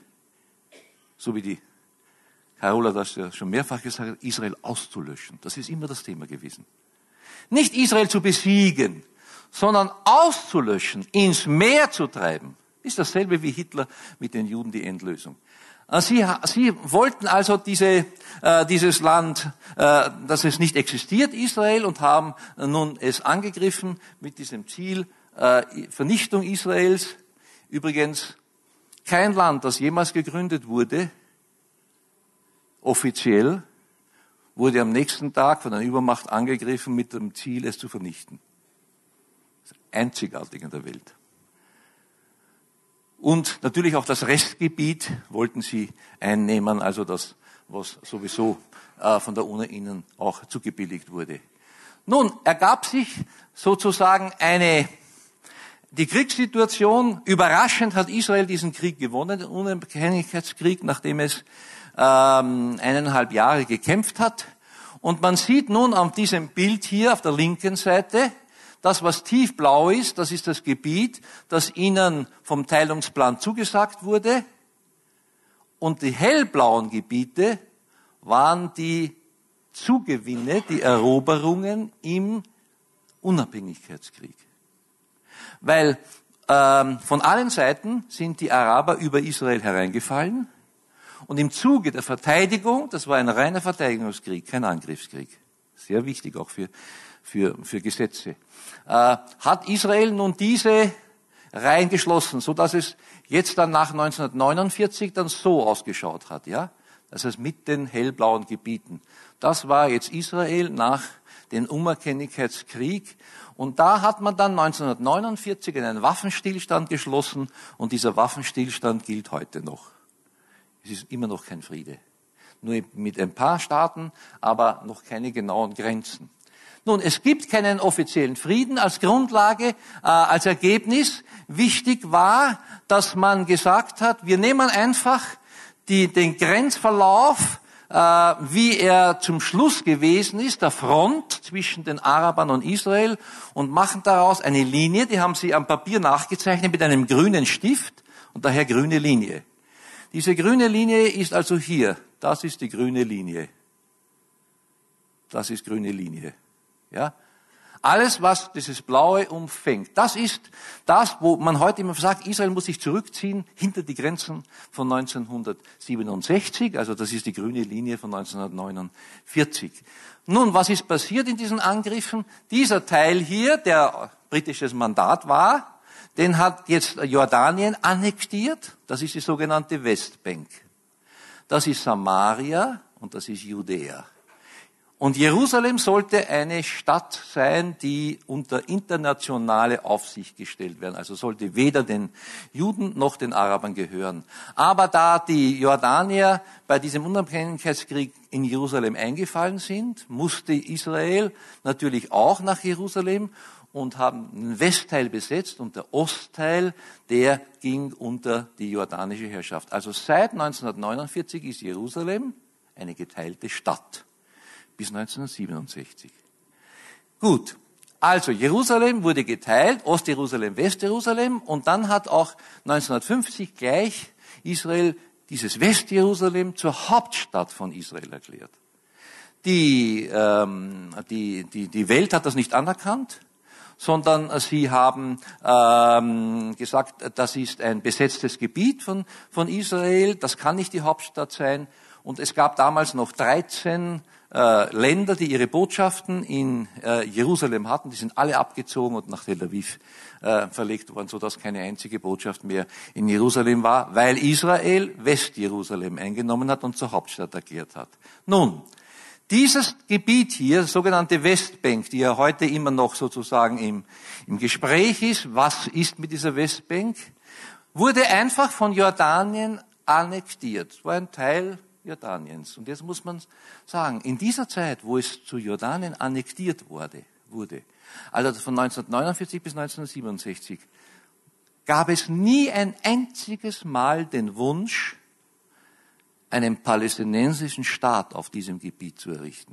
so wie die Carola das ja schon mehrfach gesagt hat, Israel auszulöschen. Das ist immer das Thema gewesen. Nicht Israel zu besiegen, sondern auszulöschen, ins Meer zu treiben. Ist dasselbe wie Hitler mit den Juden, die Endlösung. Sie, sie wollten also diese, äh, dieses Land, äh, dass es nicht existiert, Israel, und haben nun es angegriffen mit diesem Ziel, äh, Vernichtung Israels. Übrigens, kein Land, das jemals gegründet wurde, offiziell, wurde am nächsten Tag von einer Übermacht angegriffen mit dem Ziel, es zu vernichten. Das ist einzigartig in der Welt. Und natürlich auch das Restgebiet wollten sie einnehmen, also das, was sowieso äh, von der UNO ihnen auch zugebilligt wurde. Nun, ergab sich sozusagen eine, die Kriegssituation. Überraschend hat Israel diesen Krieg gewonnen, den Unabhängigkeitskrieg, nachdem es ähm, eineinhalb Jahre gekämpft hat. Und man sieht nun auf diesem Bild hier auf der linken Seite, das, was tiefblau ist, das ist das Gebiet, das ihnen vom Teilungsplan zugesagt wurde. Und die hellblauen Gebiete waren die Zugewinne, die Eroberungen im Unabhängigkeitskrieg. Weil ähm, von allen Seiten sind die Araber über Israel hereingefallen. Und im Zuge der Verteidigung, das war ein reiner Verteidigungskrieg, kein Angriffskrieg. Sehr wichtig auch für, für, für Gesetze. Äh, hat Israel nun diese Reihen geschlossen, so dass es jetzt dann nach neunzehnhundertneunundvierzig dann so ausgeschaut hat, ja? Das heißt mit den hellblauen Gebieten. Das war jetzt Israel nach dem Unabhängigkeitskrieg. Und da hat man dann neunzehnhundertneunundvierzig einen Waffenstillstand geschlossen und dieser Waffenstillstand gilt heute noch. Es ist immer noch kein Friede. Nur mit ein paar Staaten, aber noch keine genauen Grenzen. Nun, es gibt keinen offiziellen Frieden als Grundlage, äh, als Ergebnis. Wichtig war, dass man gesagt hat, wir nehmen einfach die, den Grenzverlauf, äh, wie er zum Schluss gewesen ist, der Front zwischen den Arabern und Israel, und machen daraus eine Linie, die haben sie am Papier nachgezeichnet mit einem grünen Stift und daher grüne Linie. Diese grüne Linie ist also hier. Das ist die grüne Linie. Das ist grüne Linie. Ja? Alles, was dieses Blaue umfängt, das ist das, wo man heute immer sagt, Israel muss sich zurückziehen hinter die Grenzen von neunzehnhundertsiebenundsechzig, also das ist die grüne Linie von neunzehnhundertneunundvierzig. Nun, was ist passiert in diesen Angriffen? Dieser Teil hier, der britisches Mandat war, den hat jetzt Jordanien annektiert, das ist die sogenannte Westbank. Das ist Samaria und das ist Judäa. Und Jerusalem sollte eine Stadt sein, die unter internationale Aufsicht gestellt werden. Also sollte weder den Juden noch den Arabern gehören. Aber da die Jordanier bei diesem Unabhängigkeitskrieg in Jerusalem eingefallen sind, musste Israel natürlich auch nach Jerusalem und haben den Westteil besetzt und der Ostteil, der ging unter die jordanische Herrschaft. Also seit neunzehnhundertneunundvierzig ist Jerusalem eine geteilte Stadt. Bis neunzehnhundertsiebenundsechzig. Gut, also Jerusalem wurde geteilt, Ostjerusalem, Westjerusalem, und dann hat auch neunzehnhundertfünfzig gleich Israel dieses Westjerusalem zur Hauptstadt von Israel erklärt. Die, ähm, die, die, die Welt hat das nicht anerkannt, sondern sie haben ähm, gesagt, das ist ein besetztes Gebiet von, von Israel, das kann nicht die Hauptstadt sein. Und es gab damals noch dreizehn äh, Länder, die ihre Botschaften in äh, Jerusalem hatten. Die sind alle abgezogen und nach Tel Aviv äh, verlegt worden, sodass keine einzige Botschaft mehr in Jerusalem war, weil Israel Westjerusalem eingenommen hat und zur Hauptstadt erklärt hat. Nun, dieses Gebiet hier, sogenannte Westbank, die ja heute immer noch sozusagen im, im Gespräch ist, was ist mit dieser Westbank, wurde einfach von Jordanien annektiert. Es war ein Teil Jordaniens. Und jetzt muss man sagen, in dieser Zeit, wo es zu Jordanien annektiert wurde, wurde, also von neunzehnhundertneunundvierzig bis neunzehnhundertsiebenundsechzig, gab es nie ein einziges Mal den Wunsch, einen palästinensischen Staat auf diesem Gebiet zu errichten.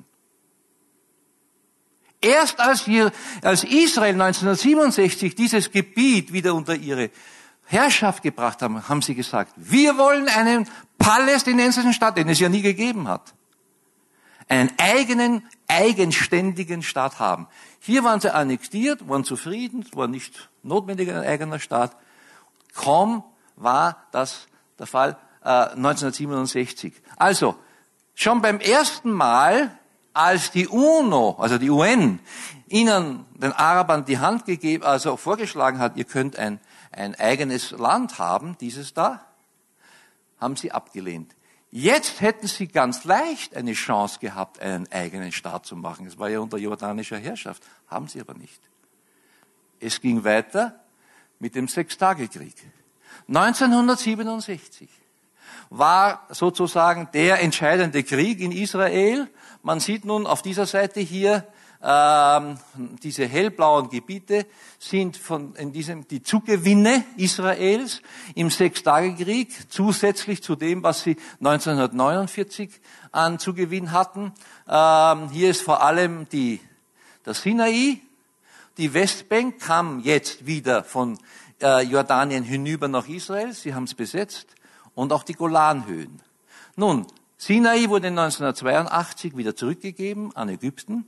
Erst als, hier, als Israel neunzehnhundertsiebenundsechzig dieses Gebiet wieder unter ihre Herrschaft gebracht haben, haben sie gesagt, wir wollen einen palästinensischen Staat, den es ja nie gegeben hat. Einen eigenen, eigenständigen Staat haben. Hier waren sie annektiert, waren zufrieden, es war nicht notwendig ein eigener Staat. Kaum war das der Fall, äh, neunzehnhundertsiebenundsechzig. Also, schon beim ersten Mal, als die UNO, also die U N, ihnen, den Arabern die Hand gegeben, also vorgeschlagen hat, ihr könnt ein, ein eigenes Land haben, dieses da, haben sie abgelehnt. Jetzt hätten sie ganz leicht eine Chance gehabt, einen eigenen Staat zu machen. Es war ja unter jordanischer Herrschaft. Haben sie aber nicht. Es ging weiter mit dem Sechstagekrieg. neunzehnhundertsiebenundsechzig war sozusagen der entscheidende Krieg in Israel. Man sieht nun auf dieser Seite hier, ähm, diese hellblauen Gebiete sind von in diesem die Zugewinne Israels im Sechstagekrieg, zusätzlich zu dem, was sie neunzehnhundertneunundvierzig an Zugewinn hatten. Ähm, hier ist vor allem die, der Sinai. Die Westbank kam jetzt wieder von äh, Jordanien hinüber nach Israel. Sie haben es besetzt. Und auch die Golanhöhen. Nun, Sinai wurde neunzehnhundertzweiundachtzig wieder zurückgegeben an Ägypten.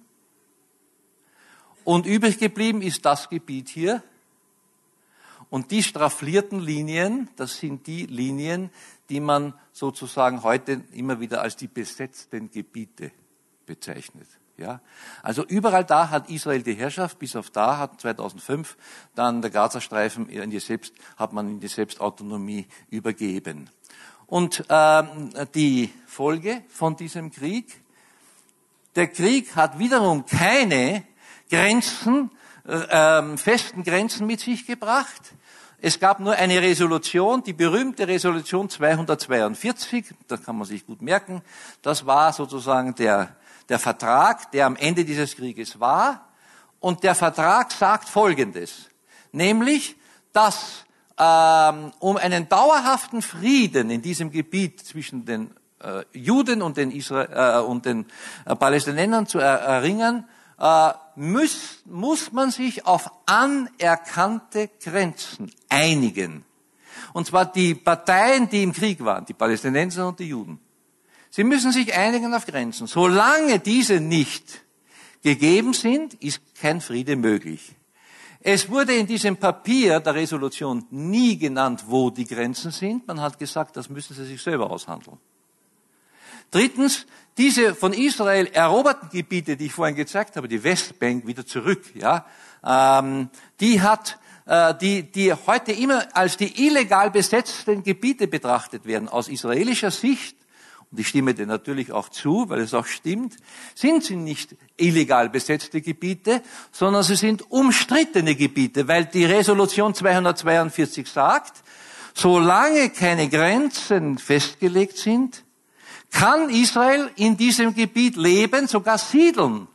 Und übrig geblieben ist das Gebiet hier. Und die strafflierten Linien, das sind die Linien, die man sozusagen heute immer wieder als die besetzten Gebiete bezeichnet. Ja, also überall da hat Israel die Herrschaft, bis auf da hat zweitausendfünf dann der Gazastreifen in die Selbst, hat man in die Selbstautonomie übergeben. Und ähm, die Folge von diesem Krieg, der Krieg hat wiederum keine Grenzen, äh, festen Grenzen mit sich gebracht. Es gab nur eine Resolution, die berühmte Resolution zweihundertzweiundvierzig, das kann man sich gut merken, das war sozusagen der Der Vertrag, der am Ende dieses Krieges war, und der Vertrag sagt Folgendes, nämlich, dass ähm, um einen dauerhaften Frieden in diesem Gebiet zwischen den äh, Juden und den, Israel, äh, und den äh, Palästinensern zu er, erringen, äh, muss, muss man sich auf anerkannte Grenzen einigen. Und zwar die Parteien, die im Krieg waren, die Palästinenser und die Juden. Sie müssen sich einigen auf Grenzen. Solange diese nicht gegeben sind, ist kein Friede möglich. Es wurde in diesem Papier der Resolution nie genannt, wo die Grenzen sind. Man hat gesagt, das müssen sie sich selber aushandeln. Drittens, diese von Israel eroberten Gebiete, die ich vorhin gezeigt habe, die Westbank wieder zurück, ja, ähm, die hat, äh, die, die heute immer als die illegal besetzten Gebiete betrachtet werden, aus israelischer Sicht. Und ich stimme dir natürlich auch zu, weil es auch stimmt, sind sie nicht illegal besetzte Gebiete, sondern sie sind umstrittene Gebiete, weil die Resolution zweihundertzweiundvierzig sagt, solange keine Grenzen festgelegt sind, kann Israel in diesem Gebiet leben, sogar siedeln.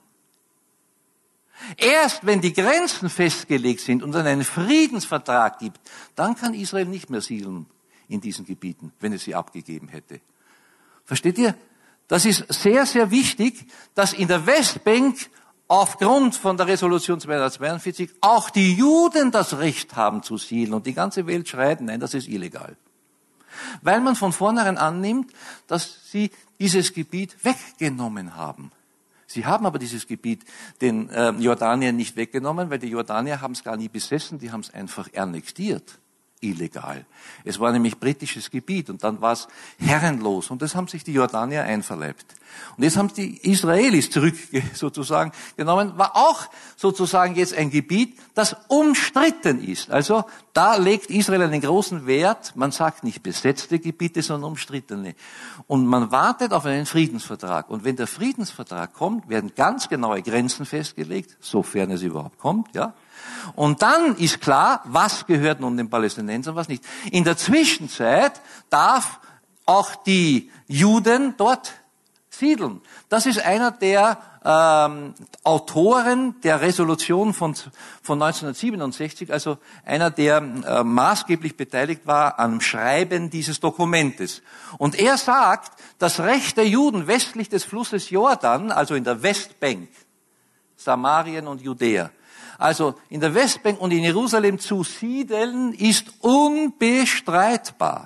Erst wenn die Grenzen festgelegt sind und es einen Friedensvertrag gibt, dann kann Israel nicht mehr siedeln in diesen Gebieten, wenn es sie abgegeben hätte. Versteht ihr? Das ist sehr, sehr wichtig, dass in der Westbank aufgrund von der Resolution zweihundertzweiundvierzig auch die Juden das Recht haben zu siedeln. Und die ganze Welt schreit, nein, das ist illegal. Weil man von vornherein annimmt, dass sie dieses Gebiet weggenommen haben. Sie haben aber dieses Gebiet den äh, Jordaniern nicht weggenommen, weil die Jordanier haben es gar nie besessen, die haben es einfach annektiert. Illegal. Es war nämlich britisches Gebiet und dann war es herrenlos und das haben sich die Jordanier einverleibt. Und jetzt haben die Israelis zurück sozusagen genommen, war auch sozusagen jetzt ein Gebiet, das umstritten ist. Also da legt Israel einen großen Wert, man sagt nicht besetzte Gebiete, sondern umstrittene. Und man wartet auf einen Friedensvertrag. Und wenn der Friedensvertrag kommt, werden ganz genaue Grenzen festgelegt, sofern es überhaupt kommt, ja. Und dann ist klar, was gehört nun den Palästinensern, was nicht. In der Zwischenzeit darf auch die Juden dort siedeln. Das ist einer der ähm, Autoren der Resolution von, von neunzehnhundertsiebenundsechzig, also einer, der äh, maßgeblich beteiligt war am Schreiben dieses Dokumentes. Und er sagt, das Recht der Juden westlich des Flusses Jordan, also in der Westbank, Samarien und Judäa, also in der Westbank und in Jerusalem zu siedeln, ist unbestreitbar.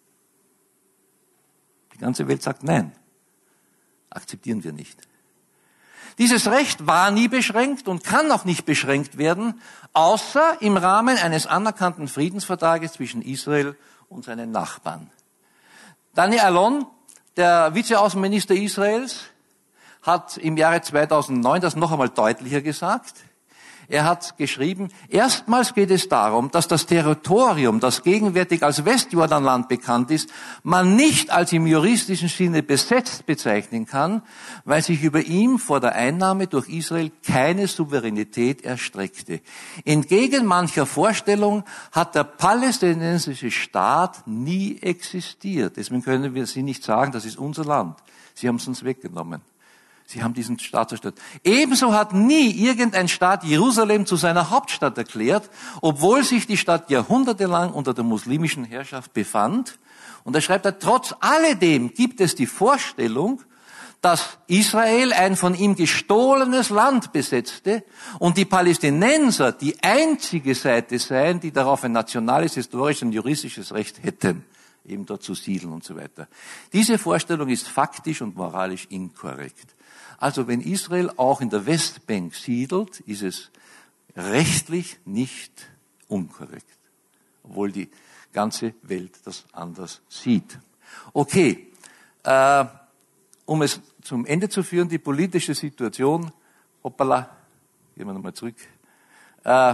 Die ganze Welt sagt nein. Akzeptieren wir nicht. Dieses Recht war nie beschränkt und kann auch nicht beschränkt werden, außer im Rahmen eines anerkannten Friedensvertrages zwischen Israel und seinen Nachbarn. Danny Alon, der Vizeaußenminister Israels, hat im Jahre zweitausendneun das noch einmal deutlicher gesagt. Er hat geschrieben, erstmals geht es darum, dass das Territorium, das gegenwärtig als Westjordanland bekannt ist, man nicht als im juristischen Sinne besetzt bezeichnen kann, weil sich über ihm vor der Einnahme durch Israel keine Souveränität erstreckte. Entgegen mancher Vorstellung hat der palästinensische Staat nie existiert. Deswegen können wir Sie nicht sagen, das ist unser Land. Sie haben es uns weggenommen. Sie haben diesen Staat zerstört. Ebenso hat nie irgendein Staat Jerusalem zu seiner Hauptstadt erklärt, obwohl sich die Stadt jahrhundertelang unter der muslimischen Herrschaft befand. Und er schreibt, trotz alledem gibt es die Vorstellung, dass Israel ein von ihm gestohlenes Land besetzte und die Palästinenser die einzige Seite seien, die darauf ein nationales, historisches und juristisches Recht hätten, eben dort zu siedeln und so weiter. Diese Vorstellung ist faktisch und moralisch inkorrekt. Also wenn Israel auch in der Westbank siedelt, ist es rechtlich nicht unkorrekt, obwohl die ganze Welt das anders sieht. Okay, äh, um es zum Ende zu führen, die politische Situation, hoppala, gehen wir nochmal zurück, äh,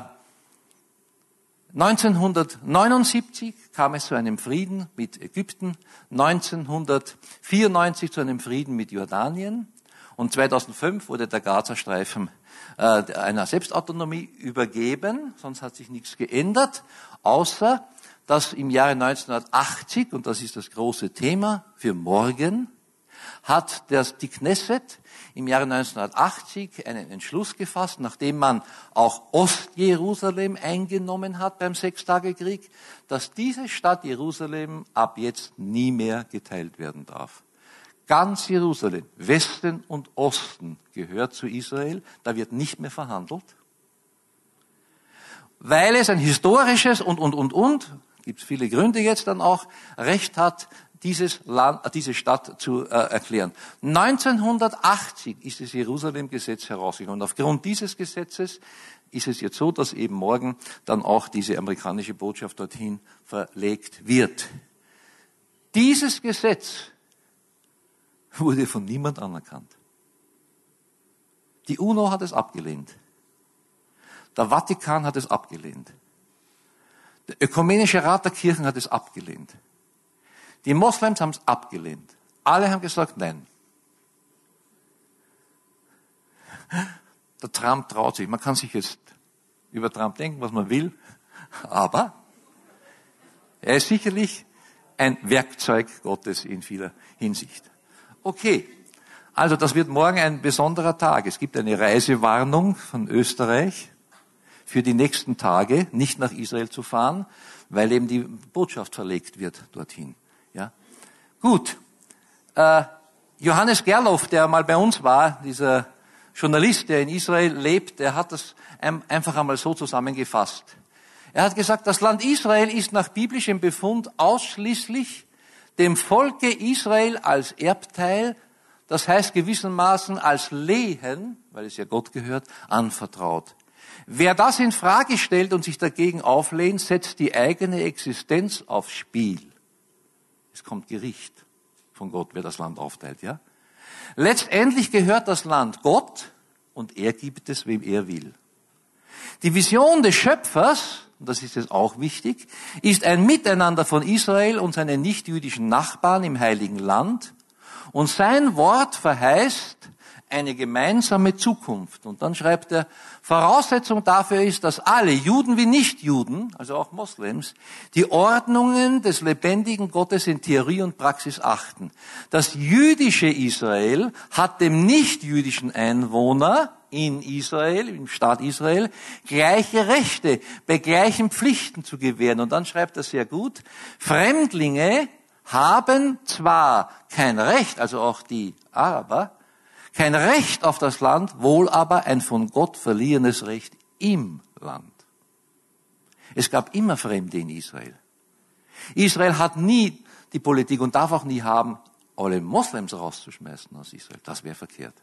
neunzehnhundertneunundsiebzig kam es zu einem Frieden mit Ägypten, neunzehnhundertvierundneunzig zu einem Frieden mit Jordanien und zweitausendfünf wurde der Gazastreifen äh, einer Selbstautonomie übergeben, sonst hat sich nichts geändert, außer dass im Jahre neunzehnhundertachtzig, und das ist das große Thema für morgen, hat das, die Knesset im Jahre neunzehnhundertachtzig einen Entschluss gefasst, nachdem man auch Ostjerusalem eingenommen hat beim Sechstagekrieg, dass diese Stadt Jerusalem ab jetzt nie mehr geteilt werden darf. Ganz Jerusalem, Westen und Osten, gehört zu Israel. Da wird nicht mehr verhandelt. Weil es ein historisches und, und, und, und, gibt es viele Gründe jetzt dann auch, Recht hat, dieses Land, diese Stadt zu äh, erklären. neunzehnhundertachtzig ist das Jerusalem-Gesetz herausgekommen. Und aufgrund dieses Gesetzes ist es jetzt so, dass eben morgen dann auch diese amerikanische Botschaft dorthin verlegt wird. Dieses Gesetz wurde von niemand anerkannt. Die UNO hat es abgelehnt. Der Vatikan hat es abgelehnt. Der Ökumenische Rat der Kirchen hat es abgelehnt. Die Moslems haben es abgelehnt. Alle haben gesagt, nein. Der Trump traut sich. Man kann sich jetzt über Trump denken, was man will, aber er ist sicherlich ein Werkzeug Gottes in vieler Hinsicht. Okay, also das wird morgen ein besonderer Tag. Es gibt eine Reisewarnung von Österreich für die nächsten Tage, nicht nach Israel zu fahren, weil eben die Botschaft verlegt wird dorthin. Ja, gut. Äh, Johannes Gerloff, der mal bei uns war, dieser Journalist, der in Israel lebt, der hat das einfach einmal so zusammengefasst. Er hat gesagt, das Land Israel ist nach biblischem Befund ausschließlich dem Volke Israel als Erbteil, das heißt gewissermaßen als Lehen, weil es ja Gott gehört, anvertraut. Wer das in Frage stellt und sich dagegen auflehnt, setzt die eigene Existenz aufs Spiel. Es kommt Gericht von Gott, wer das Land aufteilt, ja? Letztendlich gehört das Land Gott und er gibt es, wem er will. Die Vision des Schöpfers, und das ist jetzt auch wichtig, ist ein Miteinander von Israel und seinen nichtjüdischen Nachbarn im Heiligen Land. Und sein Wort verheißt eine gemeinsame Zukunft. Und dann schreibt er, Voraussetzung dafür ist, dass alle, Juden wie Nichtjuden, also auch Moslems, die Ordnungen des lebendigen Gottes in Theorie und Praxis achten. Das jüdische Israel hat dem nichtjüdischen Einwohner in Israel, im Staat Israel, gleiche Rechte, bei gleichen Pflichten zu gewähren. Und dann schreibt er sehr gut, Fremdlinge haben zwar kein Recht, also auch die Araber, kein Recht auf das Land, wohl aber ein von Gott verliehenes Recht im Land. Es gab immer Fremde in Israel. Israel hat nie die Politik und darf auch nie haben, alle Moslems rauszuschmeißen aus Israel. Das wäre verkehrt.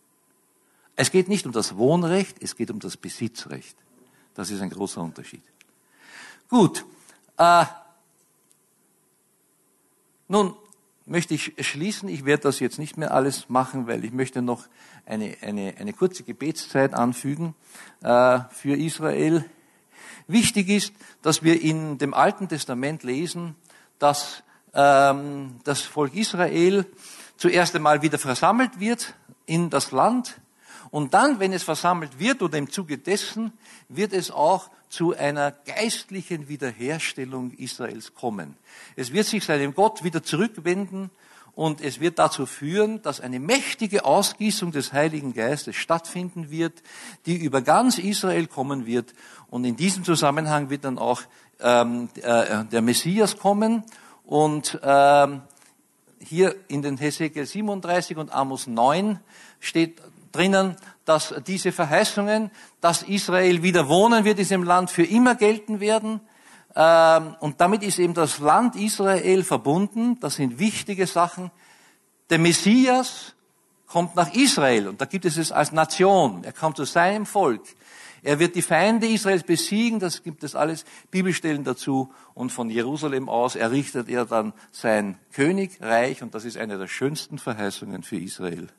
Es geht nicht um das Wohnrecht, es geht um das Besitzrecht. Das ist ein großer Unterschied. Gut. Äh, nun, möchte ich schließen. Ich werde das jetzt nicht mehr alles machen, weil ich möchte noch eine, eine, eine kurze Gebetszeit anfügen äh, für Israel. Wichtig ist, dass wir in dem Alten Testament lesen, dass ähm, das Volk Israel zuerst einmal wieder versammelt wird in das Land. Und dann, wenn es versammelt wird oder im Zuge dessen, wird es auch zu einer geistlichen Wiederherstellung Israels kommen. Es wird sich seinem Gott wieder zurückwenden und es wird dazu führen, dass eine mächtige Ausgießung des Heiligen Geistes stattfinden wird, die über ganz Israel kommen wird. Und in diesem Zusammenhang wird dann auch ähm, äh, der Messias kommen. Und ähm, hier in den Hesekiel siebenunddreißig und Amos neun steht drinnen, dass diese Verheißungen, dass Israel wieder wohnen wird in diesem Land, für immer gelten werden. Und damit ist eben das Land Israel verbunden. Das sind wichtige Sachen. Der Messias kommt nach Israel und da gibt es es als Nation. Er kommt zu seinem Volk. Er wird die Feinde Israels besiegen, das gibt es alles Bibelstellen dazu. Und von Jerusalem aus errichtet er dann sein Königreich und das ist eine der schönsten Verheißungen für Israel.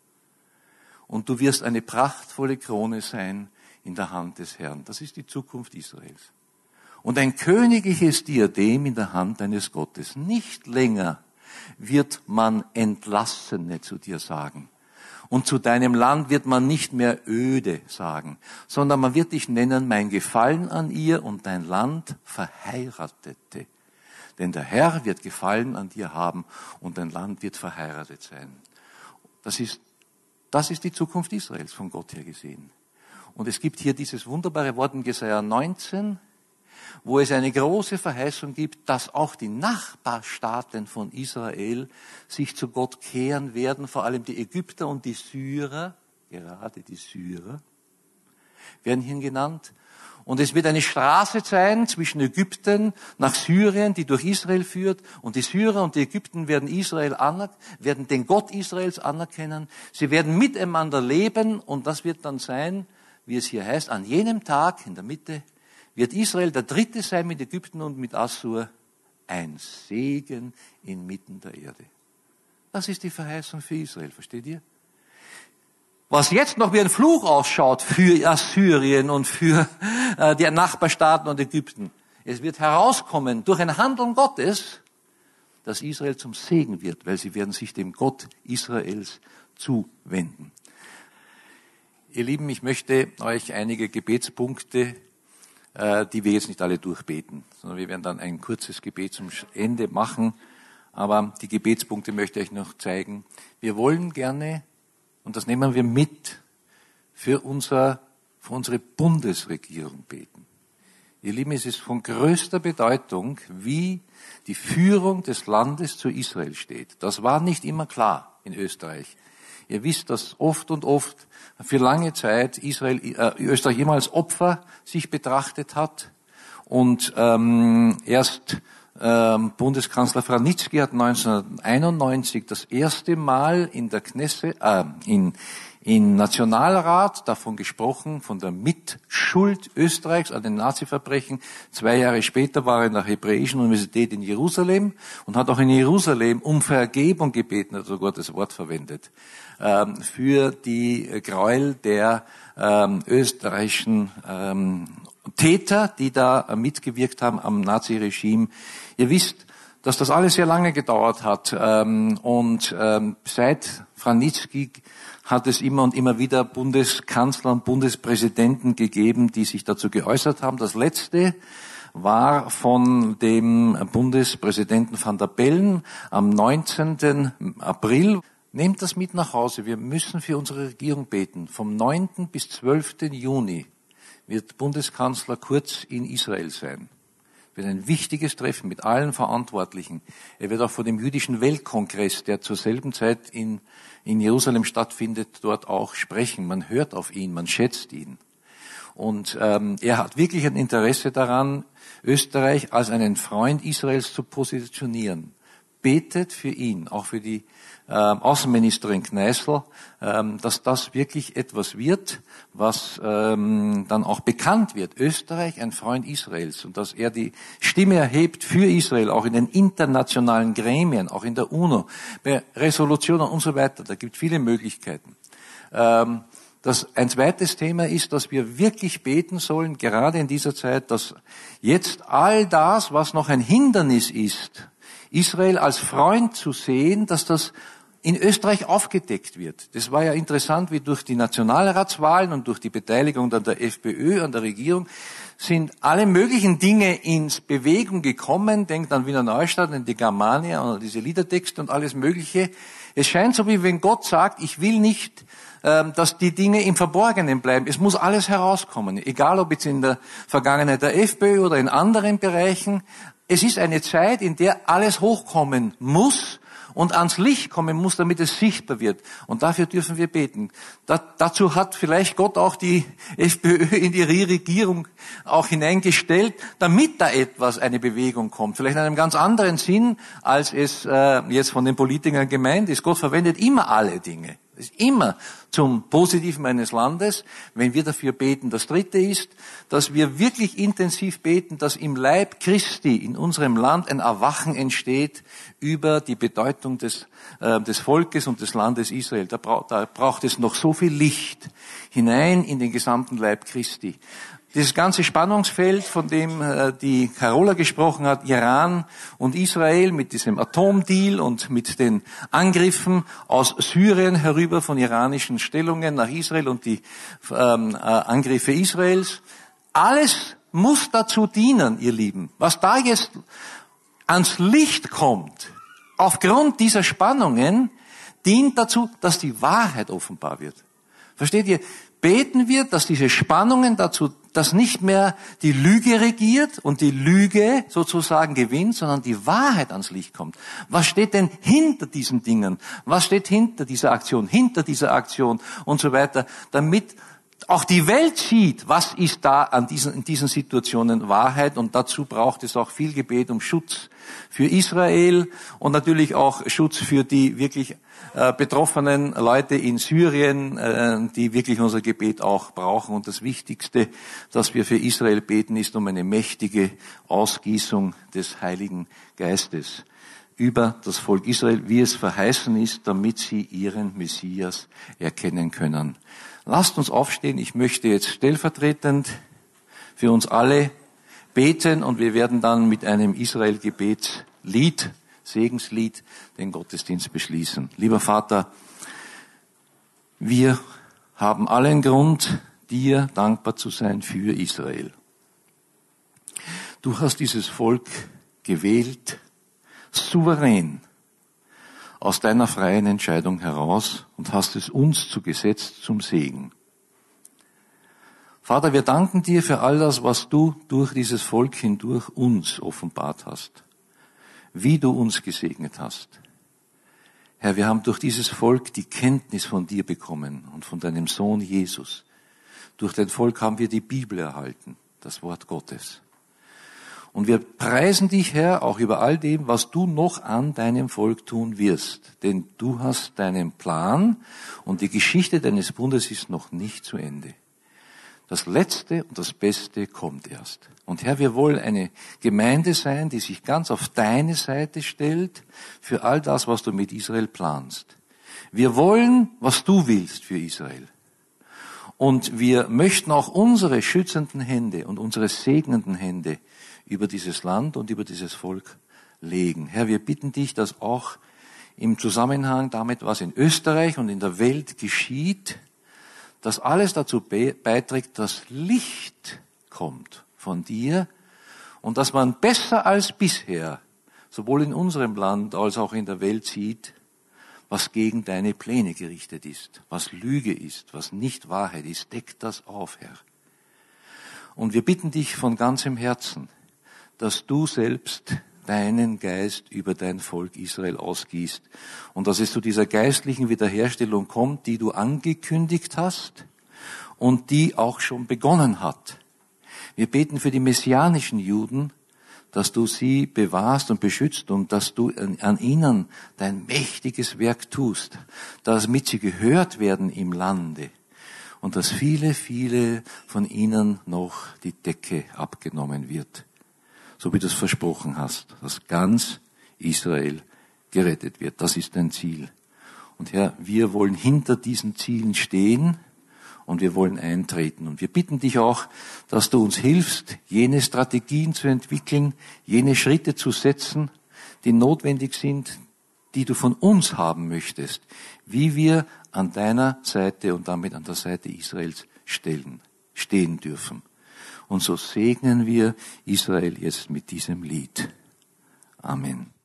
Und du wirst eine prachtvolle Krone sein in der Hand des Herrn. Das ist die Zukunft Israels. Und ein königliches Diadem in der Hand deines Gottes. Nicht länger wird man Entlassene zu dir sagen. Und zu deinem Land wird man nicht mehr öde sagen, sondern man wird dich nennen, mein Gefallen an ihr und dein Land Verheiratete. Denn der Herr wird Gefallen an dir haben und dein Land wird verheiratet sein. Das ist Das ist die Zukunft Israels von Gott her gesehen. Und es gibt hier dieses wunderbare Wort in Jesaja neunzehn, wo es eine große Verheißung gibt, dass auch die Nachbarstaaten von Israel sich zu Gott kehren werden, vor allem die Ägypter und die Syrer, gerade die Syrer, werden hier genannt. Und es wird eine Straße sein zwischen Ägypten nach Syrien, die durch Israel führt. Und die Syrer und die Ägypten werden Israel anerkennen, werden den Gott Israels anerkennen. Sie werden miteinander leben und das wird dann sein, wie es hier heißt, an jenem Tag in der Mitte wird Israel der Dritte sein mit Ägypten und mit Assur, ein Segen inmitten der Erde. Das ist die Verheißung für Israel, versteht ihr? Was jetzt noch wie ein Fluch ausschaut für Assyrien und für äh, die Nachbarstaaten und Ägypten. Es wird herauskommen durch ein Handeln Gottes, dass Israel zum Segen wird, weil sie werden sich dem Gott Israels zuwenden. Ihr Lieben, ich möchte euch einige Gebetspunkte, äh, die wir jetzt nicht alle durchbeten, sondern wir werden dann ein kurzes Gebet zum Ende machen. Aber die Gebetspunkte möchte ich euch noch zeigen. Wir wollen gerne, und das nehmen wir mit, für, unser, für unsere Bundesregierung beten. Ihr Lieben, es ist von größter Bedeutung, wie die Führung des Landes zu Israel steht. Das war nicht immer klar in Österreich. Ihr wisst, dass oft und oft für lange Zeit Israel, äh, Österreich immer als Opfer sich betrachtet hat. Und ähm, erst ähm, Bundeskanzler Vranitzky hat neunzehnhunderteinundneunzig das erste Mal in der Knesset, äh, in in Nationalrat davon gesprochen, von der Mitschuld Österreichs an den Naziverbrechen. Zwei Jahre später war er in der Hebräischen Universität in Jerusalem und hat auch in Jerusalem um Vergebung gebeten, hat sogar das Wort verwendet, ähm, für die Gräuel der ähm, österreichischen ähm, Täter, die da mitgewirkt haben am Naziregime. Ihr wisst, dass das alles sehr lange gedauert hat ähm, und ähm, seit Vranitzky hat es immer und immer wieder Bundeskanzler und Bundespräsidenten gegeben, die sich dazu geäußert haben. Das letzte war von dem Bundespräsidenten Van der Bellen am neunzehnten April. Nehmt das mit nach Hause. Wir müssen für unsere Regierung beten. Vom neunten bis zwölften Juni wird Bundeskanzler Kurz in Israel sein. Wird ein wichtiges Treffen mit allen Verantwortlichen. Er wird auch vor dem jüdischen Weltkongress, der zur selben Zeit in, in Jerusalem stattfindet, dort auch sprechen. Man hört auf ihn, man schätzt ihn. Und ähm, er hat wirklich ein Interesse daran, Österreich als einen Freund Israels zu positionieren. betet für ihn, auch für die ähm, Außenministerin Kneißl, ähm, dass das wirklich etwas wird, was ähm, dann auch bekannt wird. Österreich, ein Freund Israels, und dass er die Stimme erhebt für Israel, auch in den internationalen Gremien, auch in der UNO, bei Resolutionen und so weiter. Da gibt es viele Möglichkeiten. Ähm, Das ein zweites Thema ist, dass wir wirklich beten sollen, gerade in dieser Zeit, dass jetzt all das, was noch ein Hindernis ist, Israel als Freund zu sehen, dass das in Österreich aufgedeckt wird. Das war ja interessant, wie durch die Nationalratswahlen und durch die Beteiligung an der FPÖ, an der Regierung, sind alle möglichen Dinge ins Bewegung gekommen. Denkt an Wiener Neustadt, an die Germania und diese Liedertexte und alles Mögliche. Es scheint so, wie wenn Gott sagt, ich will nicht, dass die Dinge im Verborgenen bleiben. Es muss alles herauskommen, egal ob jetzt in der Vergangenheit der FPÖ oder in anderen Bereichen. Es ist eine Zeit, in der alles hochkommen muss und ans Licht kommen muss, damit es sichtbar wird. Und dafür dürfen wir beten. Da, dazu hat vielleicht Gott auch die FPÖ in die Regierung auch hineingestellt, damit da etwas, eine Bewegung kommt. Vielleicht in einem ganz anderen Sinn, als es äh, jetzt von den Politikern gemeint ist. Gott verwendet immer alle Dinge. Das ist immer zum Positiven eines Landes, wenn wir dafür beten. Das Dritte ist, dass wir wirklich intensiv beten, dass im Leib Christi in unserem Land ein Erwachen entsteht über die Bedeutung des, äh, des Volkes und des Landes Israel. Da, bra- da braucht es noch so viel Licht hinein in den gesamten Leib Christi. Dieses ganze Spannungsfeld, von dem äh, die Carola gesprochen hat, Iran und Israel mit diesem Atomdeal und mit den Angriffen aus Syrien herüber von iranischen Stellungen nach Israel und die ähm, äh, Angriffe Israels, alles muss dazu dienen, ihr Lieben. Was da jetzt ans Licht kommt, aufgrund dieser Spannungen, dient dazu, dass die Wahrheit offenbar wird. Versteht ihr? Beten wir, dass diese Spannungen dazu, dass nicht mehr die Lüge regiert und die Lüge sozusagen gewinnt, sondern die Wahrheit ans Licht kommt. Was steht denn hinter diesen Dingen? Was steht hinter dieser Aktion, hinter dieser Aktion und so weiter, damit auch die Welt sieht, was ist da an diesen, in diesen Situationen Wahrheit, und dazu braucht es auch viel Gebet um Schutz für Israel und natürlich auch Schutz für die wirklich äh, betroffenen Leute in Syrien, äh, die wirklich unser Gebet auch brauchen. Und das Wichtigste, dass wir für Israel beten, ist um eine mächtige Ausgießung des Heiligen Geistes über das Volk Israel, wie es verheißen ist, damit sie ihren Messias erkennen können. Lasst uns aufstehen. Ich möchte jetzt stellvertretend für uns alle beten und wir werden dann mit einem Israel-Gebetslied, Segenslied, den Gottesdienst beschließen. Lieber Vater, wir haben allen Grund, dir dankbar zu sein für Israel. Du hast dieses Volk gewählt, souverän, aus deiner freien Entscheidung heraus, und hast es uns zugesetzt zum Segen. Vater, wir danken dir für all das, was du durch dieses Volk hindurch uns offenbart hast, wie du uns gesegnet hast. Herr, wir haben durch dieses Volk die Kenntnis von dir bekommen und von deinem Sohn Jesus. Durch dein Volk haben wir die Bibel erhalten, das Wort Gottes. Und wir preisen dich, Herr, auch über all dem, was du noch an deinem Volk tun wirst. Denn du hast deinen Plan und die Geschichte deines Bundes ist noch nicht zu Ende. Das Letzte und das Beste kommt erst. Und Herr, wir wollen eine Gemeinde sein, die sich ganz auf deine Seite stellt für all das, was du mit Israel planst. Wir wollen, was du willst für Israel. Und wir möchten auch unsere schützenden Hände und unsere segnenden Hände über dieses Land und über dieses Volk legen. Herr, wir bitten dich, dass auch im Zusammenhang damit, was in Österreich und in der Welt geschieht, dass alles dazu beiträgt, dass Licht kommt von dir und dass man besser als bisher, sowohl in unserem Land als auch in der Welt sieht, was gegen deine Pläne gerichtet ist, was Lüge ist, was nicht Wahrheit ist. Deck das auf, Herr. Und wir bitten dich von ganzem Herzen, dass du selbst deinen Geist über dein Volk Israel ausgießt und dass es zu dieser geistlichen Wiederherstellung kommt, die du angekündigt hast und die auch schon begonnen hat. Wir beten für die messianischen Juden, dass du sie bewahrst und beschützt und dass du an ihnen dein mächtiges Werk tust, damit sie gehört werden im Lande und dass viele, viele von ihnen noch die Decke abgenommen wird, so wie du es versprochen hast, dass ganz Israel gerettet wird. Das ist dein Ziel. Und Herr, wir wollen hinter diesen Zielen stehen und wir wollen eintreten. Und wir bitten dich auch, dass du uns hilfst, jene Strategien zu entwickeln, jene Schritte zu setzen, die notwendig sind, die du von uns haben möchtest, wie wir an deiner Seite und damit an der Seite Israels stellen, stehen dürfen. Und so segnen wir Israel jetzt mit diesem Lied. Amen.